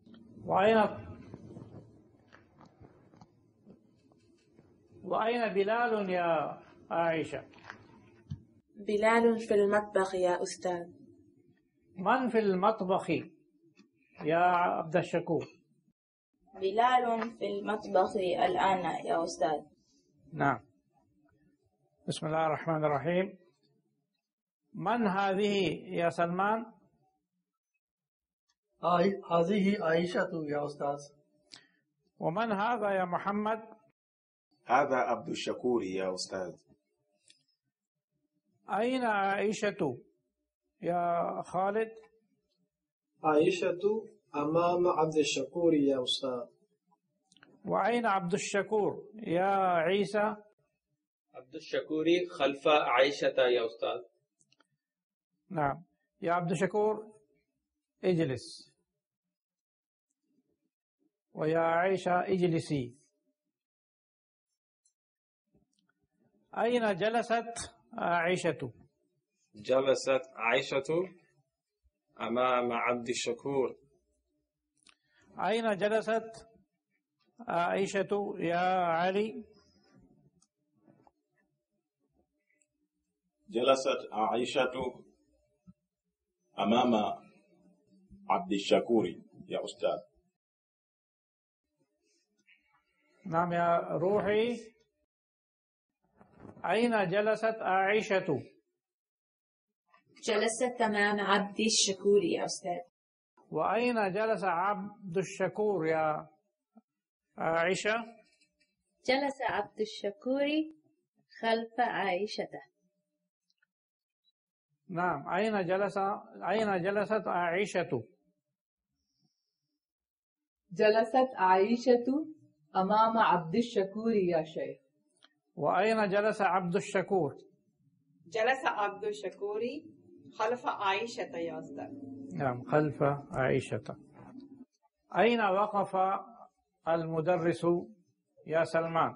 [SPEAKER 2] وأين بلال يا عائشة؟
[SPEAKER 9] بلال في المطبخ يا أستاذ.
[SPEAKER 2] من في المطبخ يا عبد الشكور؟
[SPEAKER 12] بلال في المطبخ الآن يا أستاذ.
[SPEAKER 2] نعم. بسم الله الرحمن الرحيم. من هذه يا سلمان؟
[SPEAKER 13] هذه عائشة يا أستاذ.
[SPEAKER 2] ومن هذا يا محمد؟
[SPEAKER 4] هذا عبد الشكور يا أستاذ.
[SPEAKER 2] أين عائشة يا خالد؟
[SPEAKER 3] عائشة أمام عبد الشكور يا أستاذ.
[SPEAKER 2] وأين عبد الشكور يا عيسى؟
[SPEAKER 5] عبد الشكور خلف عائشة يا أستاذ.
[SPEAKER 2] نعم. يا عبد الشكور اجلس، ويا عائشة اجلسي. أين جلست عائشة؟
[SPEAKER 6] جلست عائشة أمام عبد الشكور.
[SPEAKER 2] أين جلست عائشة يا علي؟
[SPEAKER 11] جلست عائشة أمام عبد الشكور يا أستاذ.
[SPEAKER 2] نعم يا روحي. أين جلست عائشة؟
[SPEAKER 12] جلست أمام عبد الشكور يا أستاذ.
[SPEAKER 2] وأين جلس عبد الشكور يا عائشة؟
[SPEAKER 7] جلس عبد الشكور خلف عائشة.
[SPEAKER 2] نعم. أين جلست عائشة؟
[SPEAKER 8] جلست عائشة أمام عبد الشكور يا شيخ.
[SPEAKER 2] وأين جلس عبد الشكور؟
[SPEAKER 10] جلس عبد الشكور خلف عائشة يا أستاذ.
[SPEAKER 2] نعم، خلف عائشة. أين وقف المدرس يا سلمان؟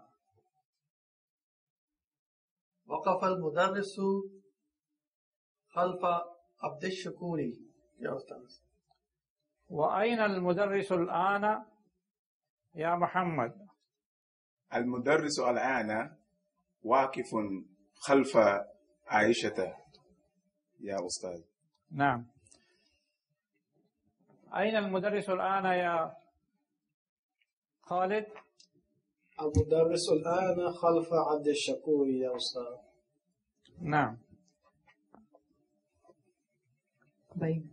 [SPEAKER 13] وقف المدرس خلف عبد الشكور يا أستاذ.
[SPEAKER 2] وأين المدرس الآن يا محمد؟
[SPEAKER 4] المدرس الآن واقف خلف عائشة يا أستاذ.
[SPEAKER 2] نعم. أين المدرس الآن يا خالد؟
[SPEAKER 3] المدرس الآن خلف عبد الشكور يا أستاذ.
[SPEAKER 2] نعم.
[SPEAKER 8] بين.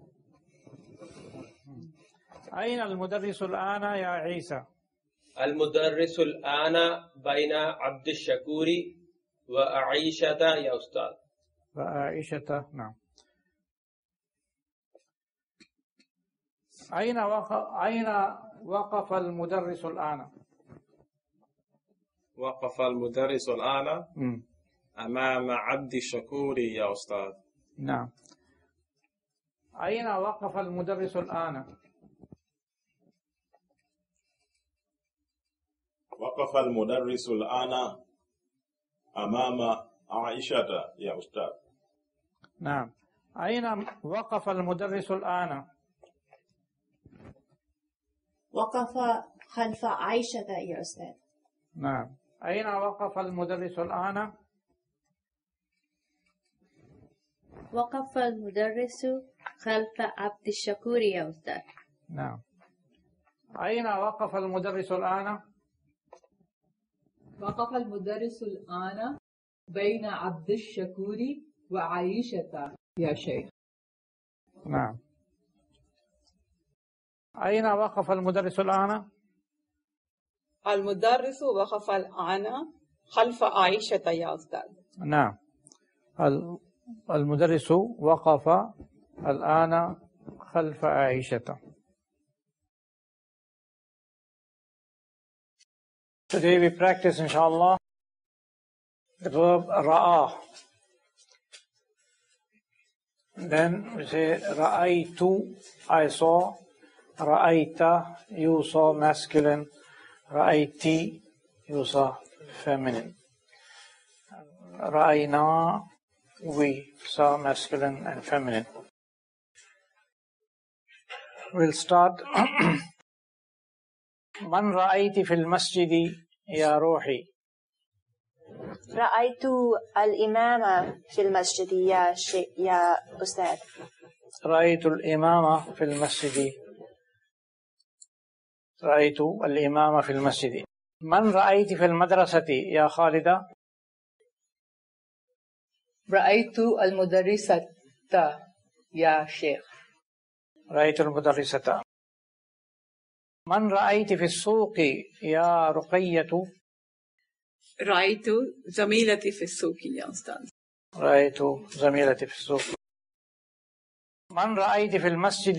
[SPEAKER 2] أين المدرس الآن يا عيسى؟
[SPEAKER 5] المدرس الآن بين عبد الشكور وعائشة يا أستاذ.
[SPEAKER 2] وعائشة. نعم. أين وقف المدرس الآن؟
[SPEAKER 6] وقف المدرس الآن أمام عبد الشكور يا أستاذ.
[SPEAKER 2] نعم. أين وقف المدرس الآن؟
[SPEAKER 11] وقف المدرس الآن أمام عائشة يا أستاذ.
[SPEAKER 2] نعم. أين وقف المدرس الآن؟
[SPEAKER 12] وقف خلف عائشة يا أستاذ.
[SPEAKER 2] نعم. أين وقف المدرس الآن؟
[SPEAKER 7] وقف المدرس خلف عبد الشكور يا أستاذ.
[SPEAKER 2] نعم. أين وقف المدرس الآن؟
[SPEAKER 8] وقف المدرس الآن بين عبد الشكور وعائشة يا شيخ.
[SPEAKER 2] نعم. أين وقف المدرس الآن؟
[SPEAKER 10] المدرس وقف الآن خلف عائشة يا أستاذ.
[SPEAKER 2] نعم. المدرس وقف الآن خلف عائشة. Today we practice, inshallah, the verb ra'a. Then we say ra'aytu, I saw. Ra'ayta, you saw masculine. Ra'ayti, you saw feminine. Ra'ayna, we saw masculine and feminine. We'll start. من رأيت في المسجد يا روحي؟
[SPEAKER 12] رأيت الإمام في المسجد يا أستاذ.
[SPEAKER 2] رأيت الإمام في المسجد. رأيت الإمام في المسجد. من رأيت في المدرسة يا خالدة؟
[SPEAKER 8] رأيت المدرسة يا شيخ.
[SPEAKER 2] رأيت المدرسة. من رأيت في السوق يا رقية؟
[SPEAKER 10] رأيت زميلتي في السوق يا أستاذ.
[SPEAKER 2] رأيت زميلتي في السوق. من رأيت في المسجد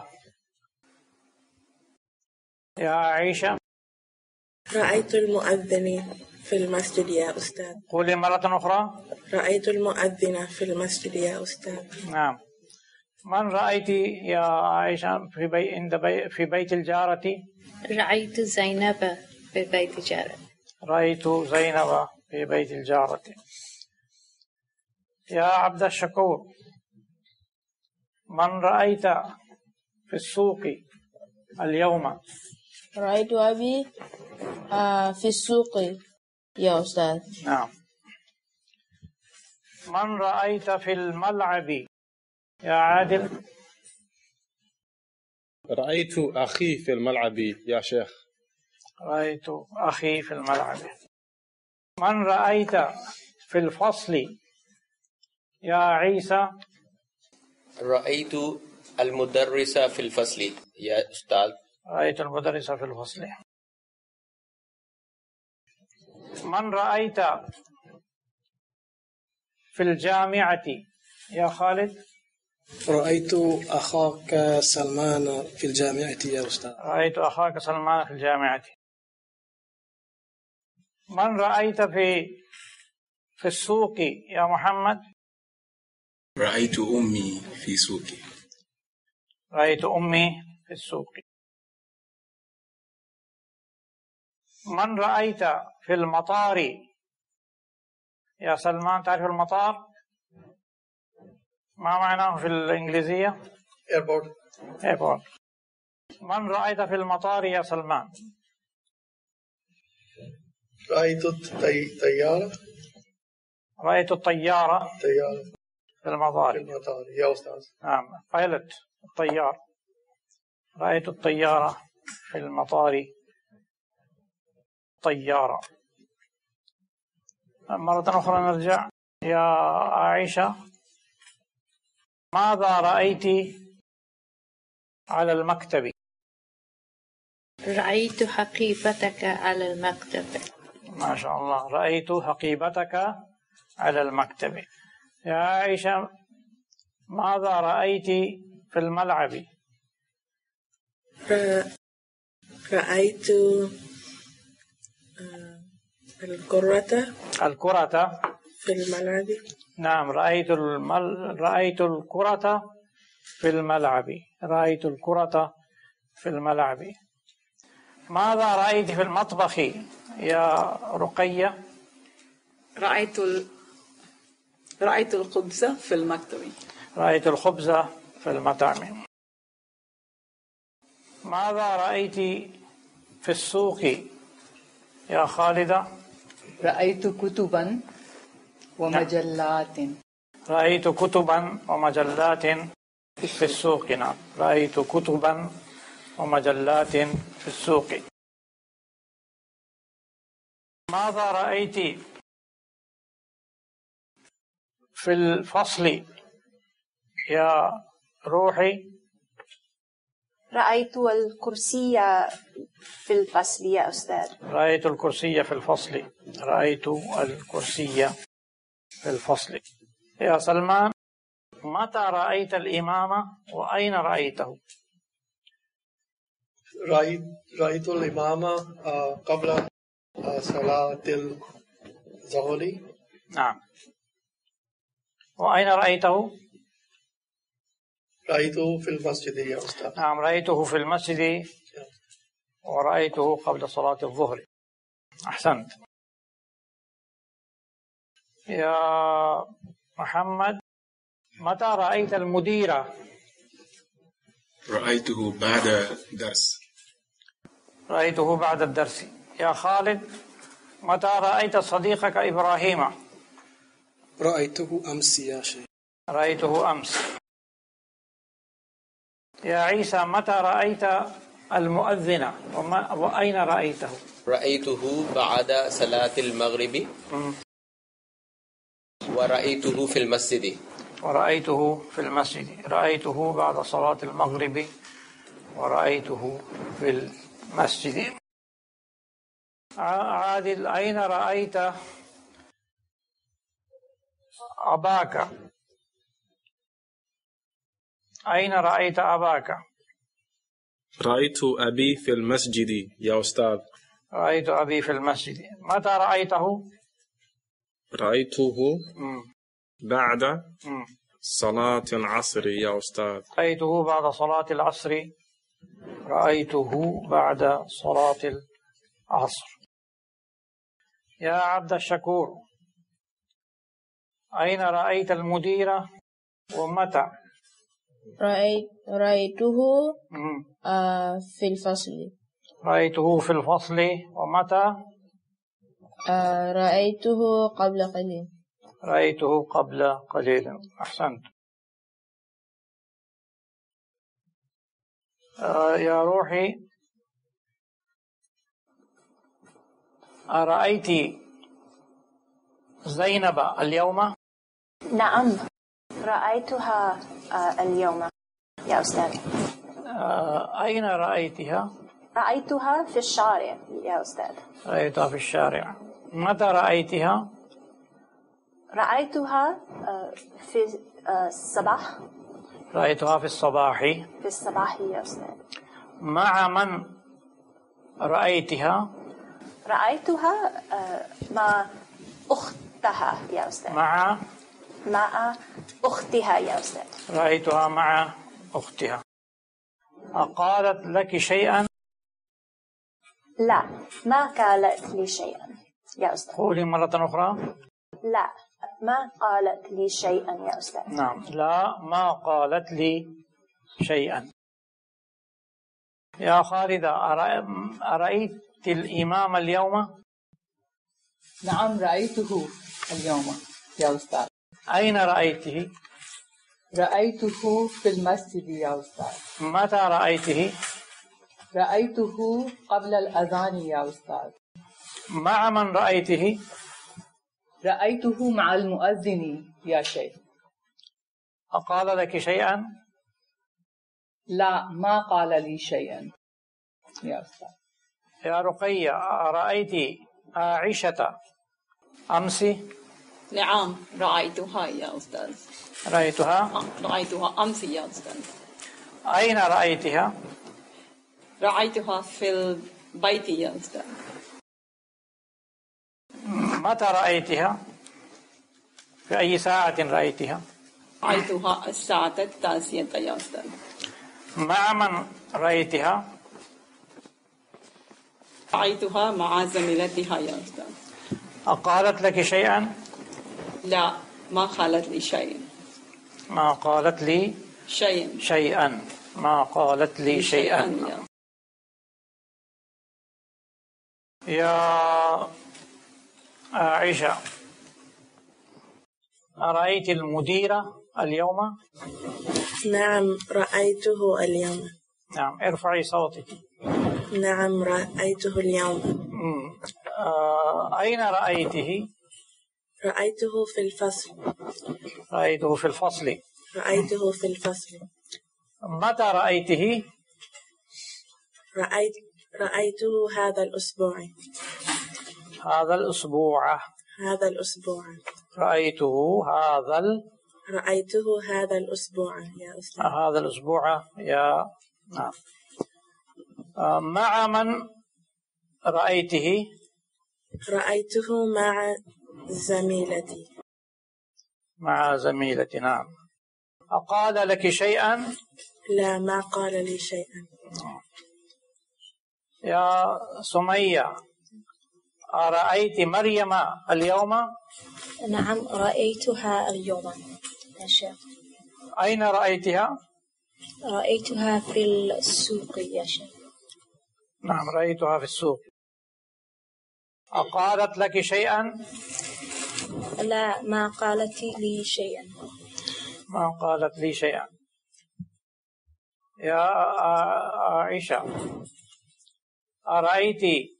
[SPEAKER 2] يا عائشة؟
[SPEAKER 9] رأيت المؤذن في المسجد يا أستاذ.
[SPEAKER 2] قولي مرة أخرى.
[SPEAKER 9] رأيت المؤذن في المسجد يا أستاذ.
[SPEAKER 2] نعم. من رأيت يا عائشة في بيت الجارة؟
[SPEAKER 7] رأيت زينب في بيت الجارة.
[SPEAKER 2] رأيت زينب في بيت الجارة. يا عبد الشكور، من رأيت في السوق اليوم؟
[SPEAKER 12] رأيت أبي في السوق يا أستاذ.
[SPEAKER 2] نعم. من رأيت في الملعب يا عادل؟
[SPEAKER 6] رأيت أخي في الملعب يا شيخ.
[SPEAKER 2] رأيت أخي في الملعب. من رأيت في الفصل يا عيسى؟
[SPEAKER 5] رأيت المدرس في الفصل يا أستاذ.
[SPEAKER 2] رأيت المدرس في الفصل. من رأيت في الجامعة يا خالد؟
[SPEAKER 3] رأيت أخاك سلمان في الجامعة يا أستاذ.
[SPEAKER 2] رأيت أخاك سلمان في الجامعة. من رأيت في السوق يا محمد؟
[SPEAKER 14] رأيت أمي في سوقي.
[SPEAKER 2] رأيت أمي في السوق. من رأيت في المطار يا سلمان؟ تعرف المطار؟ ما معناه في الإنجليزية؟
[SPEAKER 3] Airport.
[SPEAKER 2] Airport. من رأيت في المطار يا سلمان؟
[SPEAKER 3] رأيت الطيارة.
[SPEAKER 2] رأيت الطيارة في المطار.
[SPEAKER 3] في المطار يا أستاذ.
[SPEAKER 2] نعم. بايلوت، الطيار. رأيت الطيارة في المطار. طيارة. مرة أخرى نرجع. يا عائشة، ماذا رأيت على المكتب؟
[SPEAKER 7] رأيت حقيبتك على المكتب.
[SPEAKER 2] ما شاء الله. رأيت حقيبتك على المكتب. يا عائشة، ماذا رأيت في الملعب؟
[SPEAKER 9] رأيت الكرة في الملعب.
[SPEAKER 2] نعم. رأيت الكرة في الملعب. رأيت الكرة في الملعب. ماذا رأيت في المطبخ يا رقية؟
[SPEAKER 15] رأيت الخبز في المكتب.
[SPEAKER 2] رأيت الخبز في المطعم. ماذا رأيت في السوق يا خالدة؟
[SPEAKER 8] رأيت كتبا ومجلات.
[SPEAKER 2] رأيت كتبا ومجلات في السوق. نعم، رأيت كتبا ومجلات في السوق. ماذا رأيت في الفصل يا روحي؟
[SPEAKER 16] رأيت الكرسي في الفصل يا أستاذ.
[SPEAKER 2] رأيت الكرسي في الفصل. رأيت الكرسي في الفصل. يا سلمان، متى رأيت الإمام وأين رأيته؟
[SPEAKER 13] رأيت الإمام قبل صلاة الظهر.
[SPEAKER 2] نعم. وأين رأيته؟
[SPEAKER 13] رأيته في المسجد يا أستاذ.
[SPEAKER 2] نعم، رأيته في المسجد ورأيته قبل صلاة الظهر. أحسنت. يا محمد، متى رأيت المدير؟
[SPEAKER 14] رأيته بعد درس.
[SPEAKER 2] رأيته بعد الدرس. يا خالد، متى رأيت صديقك إبراهيم؟
[SPEAKER 17] رأيته أمس يا شيخ.
[SPEAKER 2] رأيته أمس. يا عيسى، متى رأيت المؤذن وأين رأيته؟
[SPEAKER 5] رأيته بعد صلاة المغرب ورأيته في المسجد.
[SPEAKER 2] ورأيته في المسجد. رأيته بعد صلاة المغرب ورأيته في المسجد. عادل، أين رأيت أباك؟ أين رأيت أباك؟
[SPEAKER 6] رأيت أبي في المسجد يا أستاذ.
[SPEAKER 2] رأيت أبي في المسجد. متى رأيته؟
[SPEAKER 6] رأيته بعد صلاة العصر يا أستاذ.
[SPEAKER 2] رأيته بعد صلاة العصر. رأيته بعد صلاة العصر. يا عبد الشكور، أين رأيت المدير ومتى؟
[SPEAKER 12] رأيته في الفصل.
[SPEAKER 2] رأيته في الفصل ومتى؟
[SPEAKER 12] رأيته قبل قليل.
[SPEAKER 2] رأيته قبل قليل. أحسنت. يا روحي، أرأيت زينب اليوم؟
[SPEAKER 16] نعم، رأيتها اليوم يا أستاذ.
[SPEAKER 2] أين رأيتها؟
[SPEAKER 16] رأيتها في الشارع يا أستاذ.
[SPEAKER 2] رأيتها في الشارع. متى رأيتها؟
[SPEAKER 16] رأيتها في الصباح.
[SPEAKER 2] رأيتها في الصباح.
[SPEAKER 16] في الصباح يا أستاذ.
[SPEAKER 2] مع من رأيتها؟
[SPEAKER 16] رأيتها مع أختها يا أستاذ.
[SPEAKER 2] مع
[SPEAKER 16] أختها يا أستاذ.
[SPEAKER 2] رأيتها مع أختها. أقالت لك شيئا؟
[SPEAKER 16] لا، ما قالت لي شيئا يا أستاذ.
[SPEAKER 2] قولي مرة أخرى.
[SPEAKER 16] لا، ما قالت لي شيئا يا أستاذ.
[SPEAKER 2] نعم، لا، ما قالت لي شيئا. يا خالدة، أرأيت الإمام اليوم؟
[SPEAKER 8] نعم، رأيته اليوم يا أستاذ.
[SPEAKER 2] أين رأيته؟
[SPEAKER 8] رأيته في المسجد يا أستاذ.
[SPEAKER 2] متى رأيته؟
[SPEAKER 8] رأيته قبل الأذان يا أستاذ.
[SPEAKER 2] مع من رأيته؟
[SPEAKER 8] رأيته مع المؤذن يا شيخ.
[SPEAKER 2] أقال لك شيئا؟
[SPEAKER 8] لا، ما قال لي شيئا يا أستاذ.
[SPEAKER 2] يا رقية، رأيت عائشة أمس؟
[SPEAKER 15] نعم، رأيتها يا أستاذ.
[SPEAKER 2] رأيتها
[SPEAKER 15] أمس يا أستاذ.
[SPEAKER 2] أين رأيتها؟
[SPEAKER 15] رأيتها في البيت يا أستاذ.
[SPEAKER 2] متى رأيتها؟ في أي ساعة رأيتها؟
[SPEAKER 15] رأيتها الساعة 9 يا أستاذ.
[SPEAKER 2] مع من رأيتها؟
[SPEAKER 15] رأيتها مع زميلتها يا أستاذ.
[SPEAKER 2] أقالت لك شيئا؟
[SPEAKER 15] لا، ما قالت لي شيء.
[SPEAKER 2] ما قالت لي شيئا. ما قالت لي شيئا. يا عائشة، أرأيت المدير اليوم؟
[SPEAKER 9] نعم رأيته اليوم.
[SPEAKER 2] نعم، ارفعي صوتك.
[SPEAKER 9] نعم رأيته اليوم.
[SPEAKER 2] أين رأيته؟
[SPEAKER 9] رأيته في الفصل.
[SPEAKER 2] رأيته في الفصل.
[SPEAKER 9] رأيته في الفصل.
[SPEAKER 2] متى رأيته؟
[SPEAKER 9] رأيته هذا الأسبوع.
[SPEAKER 2] هذا الأسبوع.
[SPEAKER 9] هذا الأسبوع.
[SPEAKER 2] رأيته
[SPEAKER 9] هذا الأسبوع يا أستاذ.
[SPEAKER 2] هذا الأسبوع يا نعم. مع من رأيته؟
[SPEAKER 9] رأيته مع زميلتي.
[SPEAKER 2] مع زميلتي، نعم. أقال لك شيئا؟
[SPEAKER 9] لا، ما قال لي شيئا.
[SPEAKER 2] يا سمية، أرأيت مريم اليوم؟
[SPEAKER 16] نعم رأيتها اليوم يا شيخ.
[SPEAKER 2] أين رأيتها؟
[SPEAKER 16] رأيتها في السوق يا شيخ.
[SPEAKER 2] نعم، رأيتها في السوق. أقالت لك شيئا؟
[SPEAKER 16] لا، ما قالت لي شيئا.
[SPEAKER 2] ما قالت لي شيئا. يا عائشة، أرأيت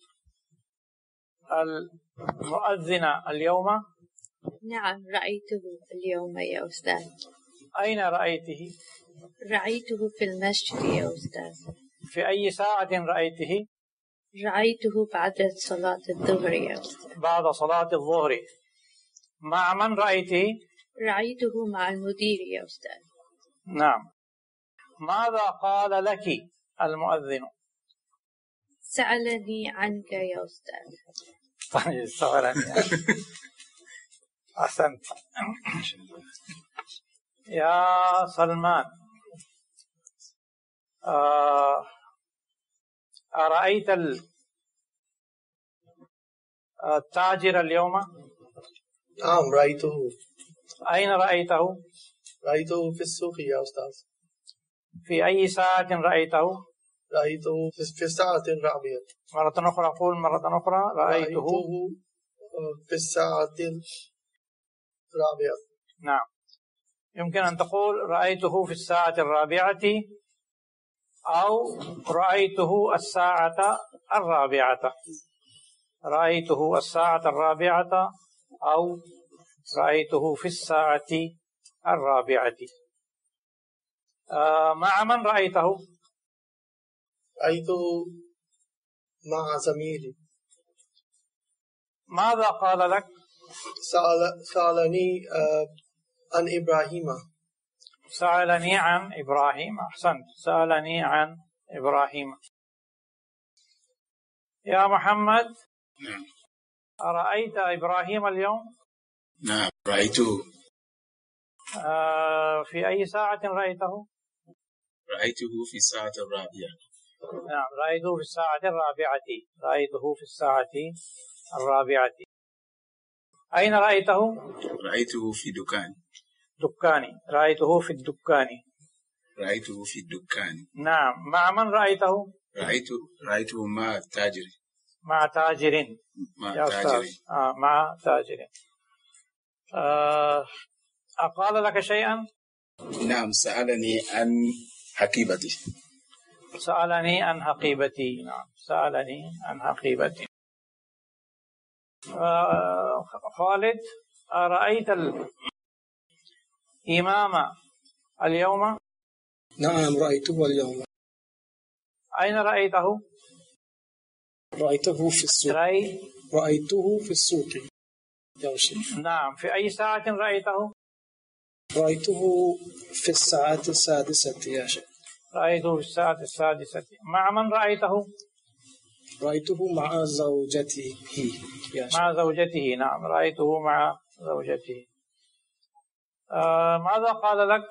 [SPEAKER 2] المؤذن اليوم؟
[SPEAKER 7] نعم رأيته اليوم يا أستاذ.
[SPEAKER 2] أين رأيته؟
[SPEAKER 7] رأيته في المسجد يا أستاذ.
[SPEAKER 2] في أي ساعة رأيته؟
[SPEAKER 7] رأيته بعد صلاة الظهر يا أستاذ.
[SPEAKER 2] بعد صلاة الظهر. مع من رأيته؟
[SPEAKER 7] رأيته مع المدير يا أستاذ.
[SPEAKER 2] نعم. ماذا قال لك المؤذن؟
[SPEAKER 7] سألني عنك يا أستاذ.
[SPEAKER 2] طيب، سألني. أحسنت. يا سلمان، أرأيت التاجر اليوم؟
[SPEAKER 13] نعم رأيته.
[SPEAKER 2] أين رأيته؟
[SPEAKER 13] رأيته في السوق يا أستاذ.
[SPEAKER 2] في أي ساعة رأيته؟
[SPEAKER 13] رأيته في الساعة الرابعة.
[SPEAKER 2] مرة أخرى، قول مرة أخرى. رأيته
[SPEAKER 13] في الساعة الرابعة.
[SPEAKER 2] نعم، يمكن أن تقول رأيته في الساعة الرابعة أو رأيته الساعة الرابعة. رأيته الساعة الرابعة أو رأيته في الساعة الرابعة. مع من رأيته؟
[SPEAKER 13] رأيته مع زميلي.
[SPEAKER 2] ماذا قال لك؟
[SPEAKER 13] سألني عن إبراهيم.
[SPEAKER 2] سألني عن إبراهيم. أحسنت، سألني عن إبراهيم. يا محمد،
[SPEAKER 14] نعم.
[SPEAKER 2] أرأيت إبراهيم اليوم؟
[SPEAKER 14] نعم رأيته.
[SPEAKER 2] في أي ساعة رأيته؟
[SPEAKER 14] رأيته في الساعة الرابعة.
[SPEAKER 2] نعم، رأيته في الساعة الرابعة. رأيته في الساعة الرابعة. أين رأيته؟
[SPEAKER 14] رأيته في
[SPEAKER 2] دكاني. رأيته في الدكان.
[SPEAKER 14] رأيته في الدكان.
[SPEAKER 2] نعم. مع من رأيته؟
[SPEAKER 14] رأيته مع تاجر.
[SPEAKER 2] مع تاجر. مع تاجر. أقال لك شيئا؟
[SPEAKER 14] نعم، سألني عن حقيبتي.
[SPEAKER 2] سألني عن حقيبتي. نعم، سألني عن حقيبتي. خالد، أرأيت الإمام اليوم؟
[SPEAKER 17] نعم رأيته اليوم.
[SPEAKER 2] أين رأيته؟
[SPEAKER 17] رأيته في السوق. رأيته في السوق يا شيخ.
[SPEAKER 2] نعم. في أي ساعة رأيته؟
[SPEAKER 17] رأيته في الساعة 6 يا شيخ.
[SPEAKER 2] رأيته في الساعة 6. مع من رأيته؟
[SPEAKER 17] رأيته مع زوجته يا شيخ.
[SPEAKER 2] مع زوجته. نعم، رأيته مع زوجته. ماذا قال لك؟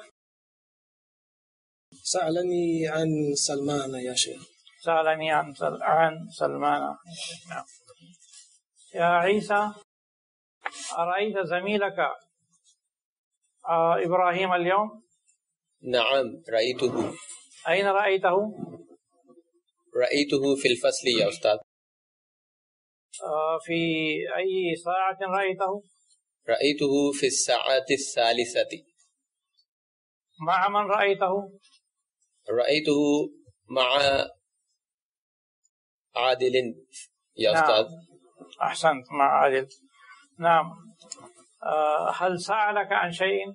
[SPEAKER 17] سألني عن سلمان يا شيخ.
[SPEAKER 2] سألني عن سلمان. نعم. يا عيسى، أرأيت زميلك إبراهيم اليوم؟
[SPEAKER 5] نعم رأيته.
[SPEAKER 2] أين رأيته؟
[SPEAKER 5] رأيته في الفصل يا أستاذ.
[SPEAKER 2] في أي ساعة رأيته؟
[SPEAKER 5] رأيته في الساعة الثالثة.
[SPEAKER 2] مع من رأيته؟
[SPEAKER 5] رأيته مع عادل يا أستاذ.
[SPEAKER 2] أحسنت، مع عادل. نعم. هل سألك عن شيء؟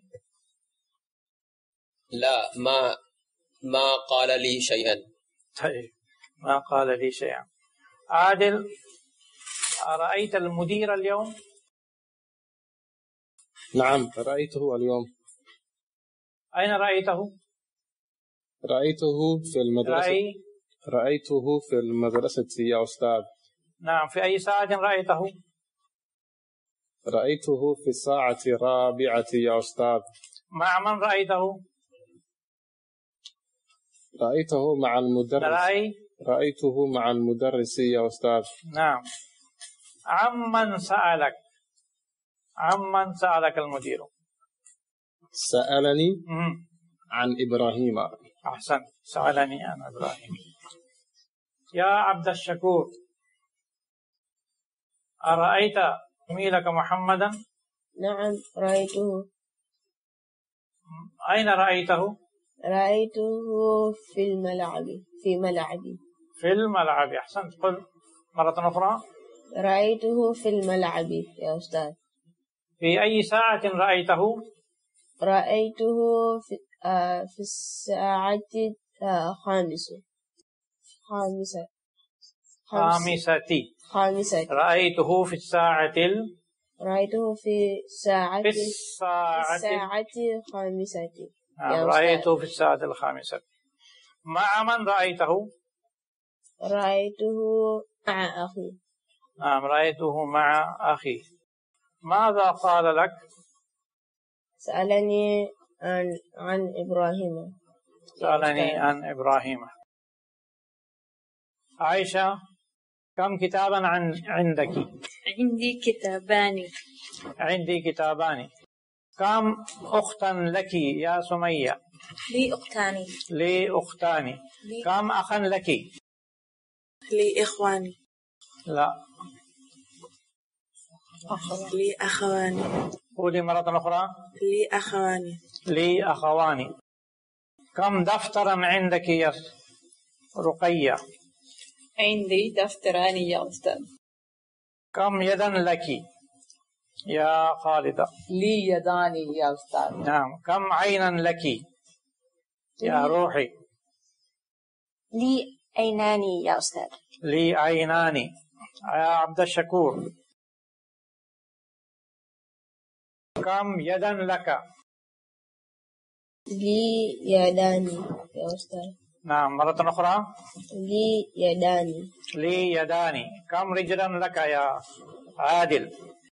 [SPEAKER 5] لا، ما قال لي شيئا.
[SPEAKER 2] طيب، ما قال لي شيئا. عادل، أرأيت المدير اليوم؟
[SPEAKER 6] نعم رأيته اليوم.
[SPEAKER 2] أين رأيته؟
[SPEAKER 6] رأيته في المدرسة. رأيته في المدرسة يا أستاذ.
[SPEAKER 2] نعم. في أي ساعة رأيته؟
[SPEAKER 6] رأيته في الساعة الرابعة يا أستاذ.
[SPEAKER 2] مع من رأيته؟
[SPEAKER 6] رأيته مع المدرس. رأيته مع المدرس يا أستاذ.
[SPEAKER 2] نعم. عمن سألك المدير؟
[SPEAKER 6] سألني عن إبراهيم.
[SPEAKER 2] أحسن، سألني عن إبراهيم. يا عبد الشكور، أرأيت زميلك محمدا؟
[SPEAKER 18] نعم رأيته.
[SPEAKER 2] أين رأيته؟
[SPEAKER 18] رأيته في الملعب.
[SPEAKER 2] في الملعب. أحسنت. قل مرة أخرى.
[SPEAKER 18] رأيته في الملعب يا أستاذ.
[SPEAKER 2] في أي ساعة رأيته؟
[SPEAKER 18] رأيته في الساعة الخامسة.
[SPEAKER 2] رأيته في الساعة
[SPEAKER 18] رأيته في الساعة الخامسة.
[SPEAKER 2] رأيته في الساعة الخامسة. مع من رأيته؟
[SPEAKER 18] رأيته مع أخي.
[SPEAKER 2] نعم، رأيته مع أخي. ماذا قال لك؟
[SPEAKER 18] سألني عن إبراهيم.
[SPEAKER 2] سألني عن إبراهيم. عائشة، كم كتابا عندك؟ عندي كتابان. كم أختا لك يا سمية؟ لي أختان. كم أخا لك؟
[SPEAKER 9] لي إخواني.
[SPEAKER 2] لا،
[SPEAKER 9] لي أخواني.
[SPEAKER 2] قولي مرة أخرى.
[SPEAKER 9] لي
[SPEAKER 2] أخواني. كم دفترا عندك يا رقية؟
[SPEAKER 15] عندي دفتران يا أستاذ.
[SPEAKER 2] كم يدا لك يا خالدة؟
[SPEAKER 8] لي يدان يا أستاذ.
[SPEAKER 2] نعم. كم عينا لك يا روحي؟
[SPEAKER 16] لي عينان يا أستاذ.
[SPEAKER 2] لي عينان. يا عبد الشكور، كم يدا لك؟
[SPEAKER 18] لي يدان يا أستاذ.
[SPEAKER 2] نعم، مرة أخرى.
[SPEAKER 18] لي يدان.
[SPEAKER 2] لي يدان. كم رجلا لك يا عادل؟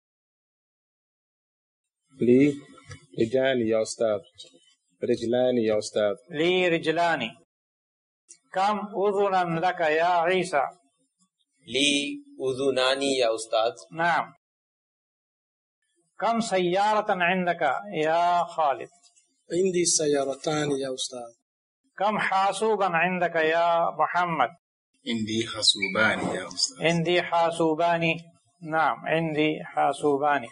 [SPEAKER 6] لي رجلان يا أستاذ. رجلان يا أستاذ.
[SPEAKER 2] لي رجلان. كم أذنا لك يا عيسى؟
[SPEAKER 5] لي أذنان يا أستاذ.
[SPEAKER 2] نعم. كم سيارة عندك يا خالد؟
[SPEAKER 17] عندي سيارتان يا أستاذ.
[SPEAKER 2] كم حاسوبا عندك يا محمد؟
[SPEAKER 14] عندي حاسوبان يا أستاذ.
[SPEAKER 2] عندي حاسوبان. نعم، عندي حاسوبان.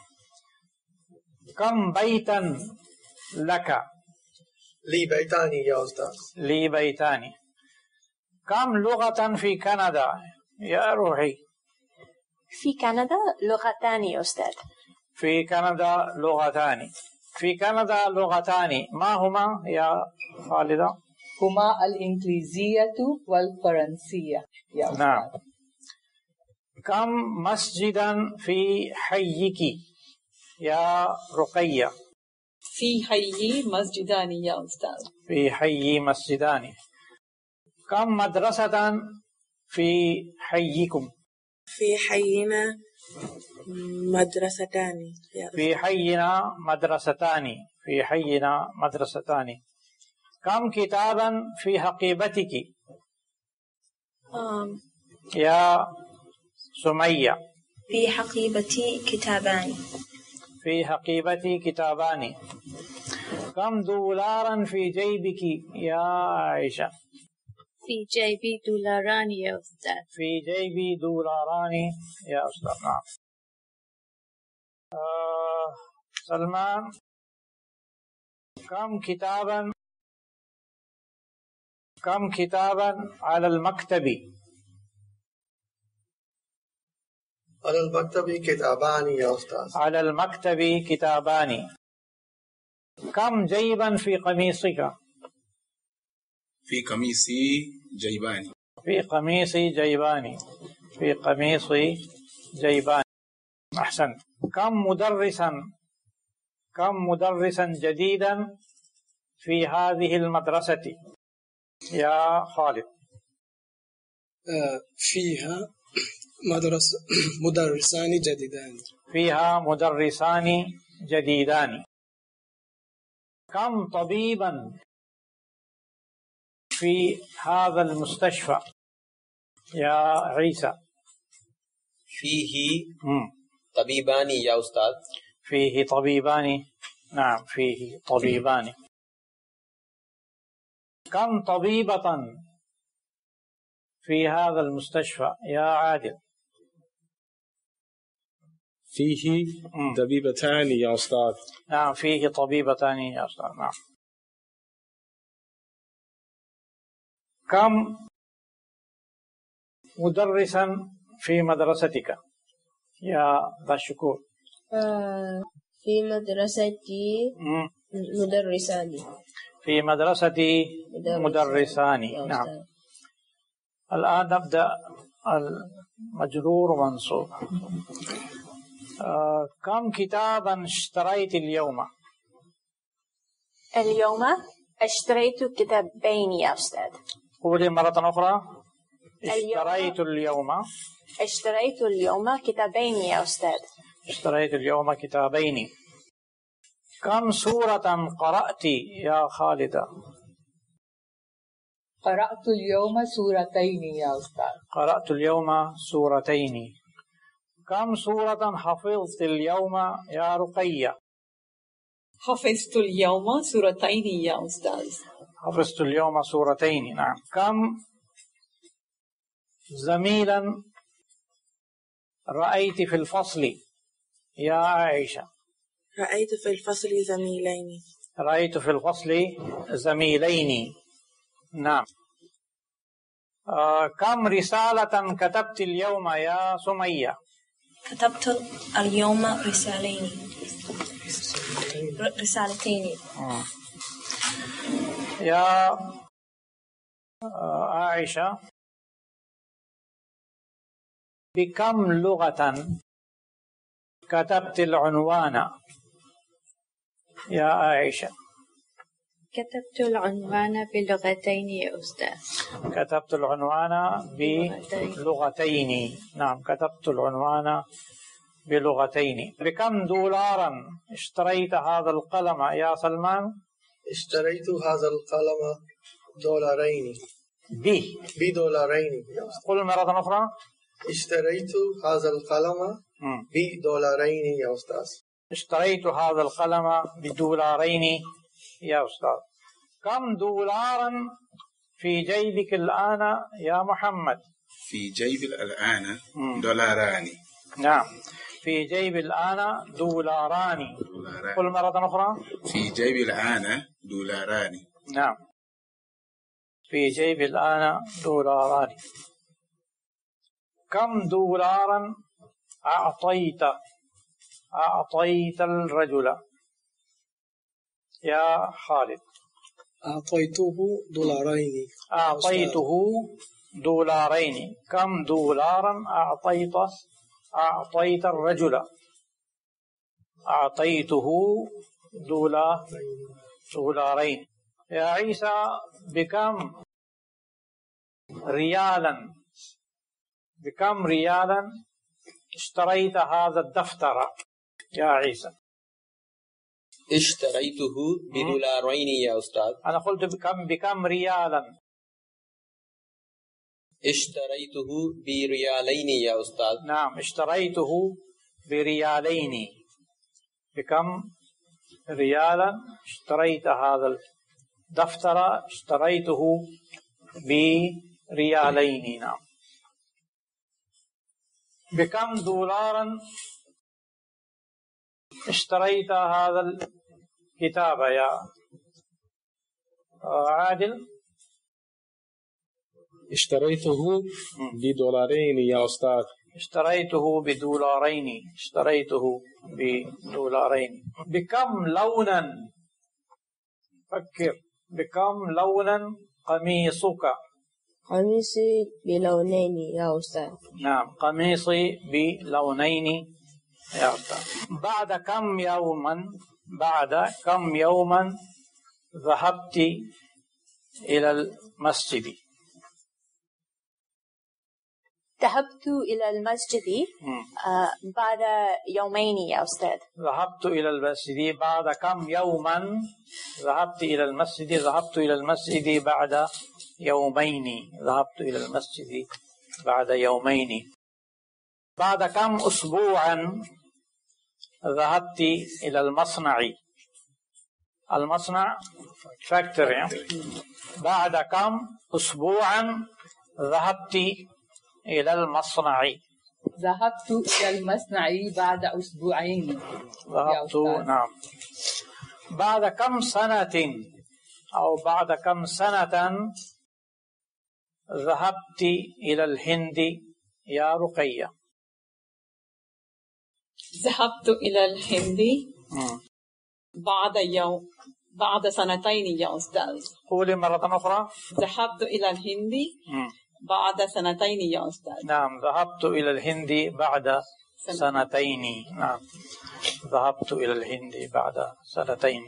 [SPEAKER 2] كم بيتا لك؟
[SPEAKER 13] لي بيتان يا أستاذ.
[SPEAKER 2] لي بيتان. كم لغة في كندا يا روحي؟
[SPEAKER 16] في كندا لغتان يا أستاذ.
[SPEAKER 2] في كندا لغتان. في كندا لغتان، ما هما يا خالدة؟
[SPEAKER 8] هما الإنجليزية والفرنسية يا أستاذ.
[SPEAKER 2] نعم. كم مسجدا في حيك يا رقية؟
[SPEAKER 15] في حيي مسجدان يا أستاذ.
[SPEAKER 2] في حيي مسجدان. كم مدرسة في حيكم؟
[SPEAKER 9] في حينا مدرستان.
[SPEAKER 2] في حينا مدرستان. في حينا مدرستان. كم كتابا في حقيبتك يا سمية؟
[SPEAKER 18] في حقيبتي كتابان.
[SPEAKER 2] في حقيبتي كتابان. كم دولارا في جيبك يا عائشة؟
[SPEAKER 7] في جيبي دولاران يا أستاذ.
[SPEAKER 2] في جيبي دولاران يا أستاذ. نعم. سلمان، كم كتابا على المكتب؟
[SPEAKER 13] على المكتب كتابان يا أستاذ.
[SPEAKER 2] على المكتب كتابان. كم جيبا في قميصك؟
[SPEAKER 14] في قميصي جيبان.
[SPEAKER 2] في قميصي جيبان. في قميصي جيبان. أحسن. كم مدرسا جديدا في هذه المدرسة يا خالد؟
[SPEAKER 17] فيها مدرسان جديدان.
[SPEAKER 2] فيها مدرسان جديدان. كم طبيبا في هذا المستشفى يا عيسى؟
[SPEAKER 5] فيه طبيبان يا أستاذ.
[SPEAKER 2] فيه طبيبان. نعم، فيه طبيبان. كم طبيبة في هذا المستشفى يا عادل؟
[SPEAKER 6] فيه طبيبتان يا أستاذ.
[SPEAKER 2] نعم، فيه طبيبتان يا أستاذ. نعم. كم مدرسا في مدرستك يا ذا الشكور؟
[SPEAKER 18] في مدرستي مدرسان.
[SPEAKER 2] في مدرستي مدرسان. نعم. الآن نبدأ المجرور ومنصوب. كم كتابا اشتريت اليوم؟
[SPEAKER 16] اليوم اشتريت كتابين يا أستاذ.
[SPEAKER 2] قولي مرة أخرى. اشتريت اليوم
[SPEAKER 16] كتابين يا أستاذ.
[SPEAKER 2] اشتريت اليوم كتابين. كم سورة قرأت يا خالدة؟
[SPEAKER 8] قرأت اليوم سورتين يا أستاذ.
[SPEAKER 2] قرأت اليوم سورتين. كم سورة حفظت اليوم يا رقية؟
[SPEAKER 15] حفظت اليوم سورتين يا أستاذ.
[SPEAKER 2] حفظت اليوم سورتين. نعم. كم زميلا رأيت في الفصل يا عائشة؟
[SPEAKER 9] رأيت في الفصل زميلين.
[SPEAKER 2] رأيت في الفصل زميلين. نعم. كم رسالة كتبت اليوم يا سمية؟
[SPEAKER 18] كتبت اليوم رسالتين.
[SPEAKER 2] يا عائشة، بكم لغة كتبت العنوان يا عائشة؟
[SPEAKER 7] كتبت العنوان بلغتين يا أستاذ.
[SPEAKER 2] كتبت العنوان بلغتين. نعم، كتبت العنوان بلغتين. بكم دولارا اشتريت هذا القلم يا سلمان؟
[SPEAKER 13] اشتريت هذا القلم $2. $2.
[SPEAKER 2] قل مرة أخرى.
[SPEAKER 13] اشتريت هذا القلم $2 يا أستاذ.
[SPEAKER 2] اشتريت هذا القلم $2 يا أستاذ. كم دولارا في جيبك الآن يا محمد؟
[SPEAKER 14] في جيب الآن $2.
[SPEAKER 2] نعم، في جيب الآن $2. قل مرة أخرى.
[SPEAKER 14] في جيب الآن $2.
[SPEAKER 2] نعم، في جيب الآن $2. كم دولارا أعطيت الرجل يا خالد؟
[SPEAKER 17] أعطيته $2.
[SPEAKER 2] أعطيته $2. كم دولارا أعطيت الرجل؟ أعطيته $2. يا عيسى، بكم ريالا اشتريت هذا الدفتر يا عيسى؟
[SPEAKER 6] اشتريته بدولارين يا أستاذ.
[SPEAKER 2] أنا قلت بكم ريالا؟
[SPEAKER 6] اشتريته بريالين يا أستاذ.
[SPEAKER 2] نعم، اشتريته بريالين. بكم ريالا اشتريت هذا الدفتر؟ اشتريته بريالين. نعم. بكم دولارا اشتريت هذا الكتاب يا عادل؟
[SPEAKER 17] اشتريته بدولارين يا أستاذ.
[SPEAKER 2] اشتريته بدولارين. اشتريته بدولارين. بكم لونا؟ فكر. بكم لونا قميصك؟
[SPEAKER 18] قميصي بلونين يا أستاذ.
[SPEAKER 2] نعم، قميصي بلونين يا أستاذ. بعد كم يوما ذهبت إلى المسجد؟
[SPEAKER 16] ذهبت إلى المسجد بعد يومين يا أستاذ.
[SPEAKER 2] ذهبت إلى المسجد بعد كم يوما؟ ذهبت إلى المسجد. ذهبت إلى المسجد بعد يومين. ذهبت إلى المسجد بعد يومين. بعد كم أسبوعا ذهبت إلى المصنع؟ المصنع فاكتوري. بعد كم أسبوعا ذهبت إلى المصنع؟
[SPEAKER 8] ذهبت إلى المصنع بعد أسبوعين.
[SPEAKER 2] ذهبت. نعم. بعد كم سنة أو بعد كم سنة ذهبت إلى الهند يا رقية؟
[SPEAKER 15] ذهبت إلى الهند بعد سنتين يا أستاذ.
[SPEAKER 2] قولي مرة أخرى.
[SPEAKER 15] ذهبت إلى الهند بعد سنتين يا أستاذ.
[SPEAKER 2] نعم، ذهبت إلى الهند بعد سنتين. نعم، ذهبت إلى الهند بعد سنتين.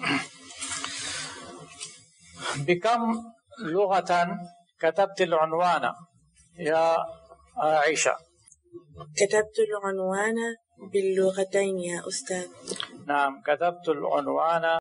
[SPEAKER 2] بكم لغة كتبت العنوان يا عائشة؟
[SPEAKER 9] كتبت العنوان باللغتين يا أستاذ.
[SPEAKER 2] نعم، كتبت العنوان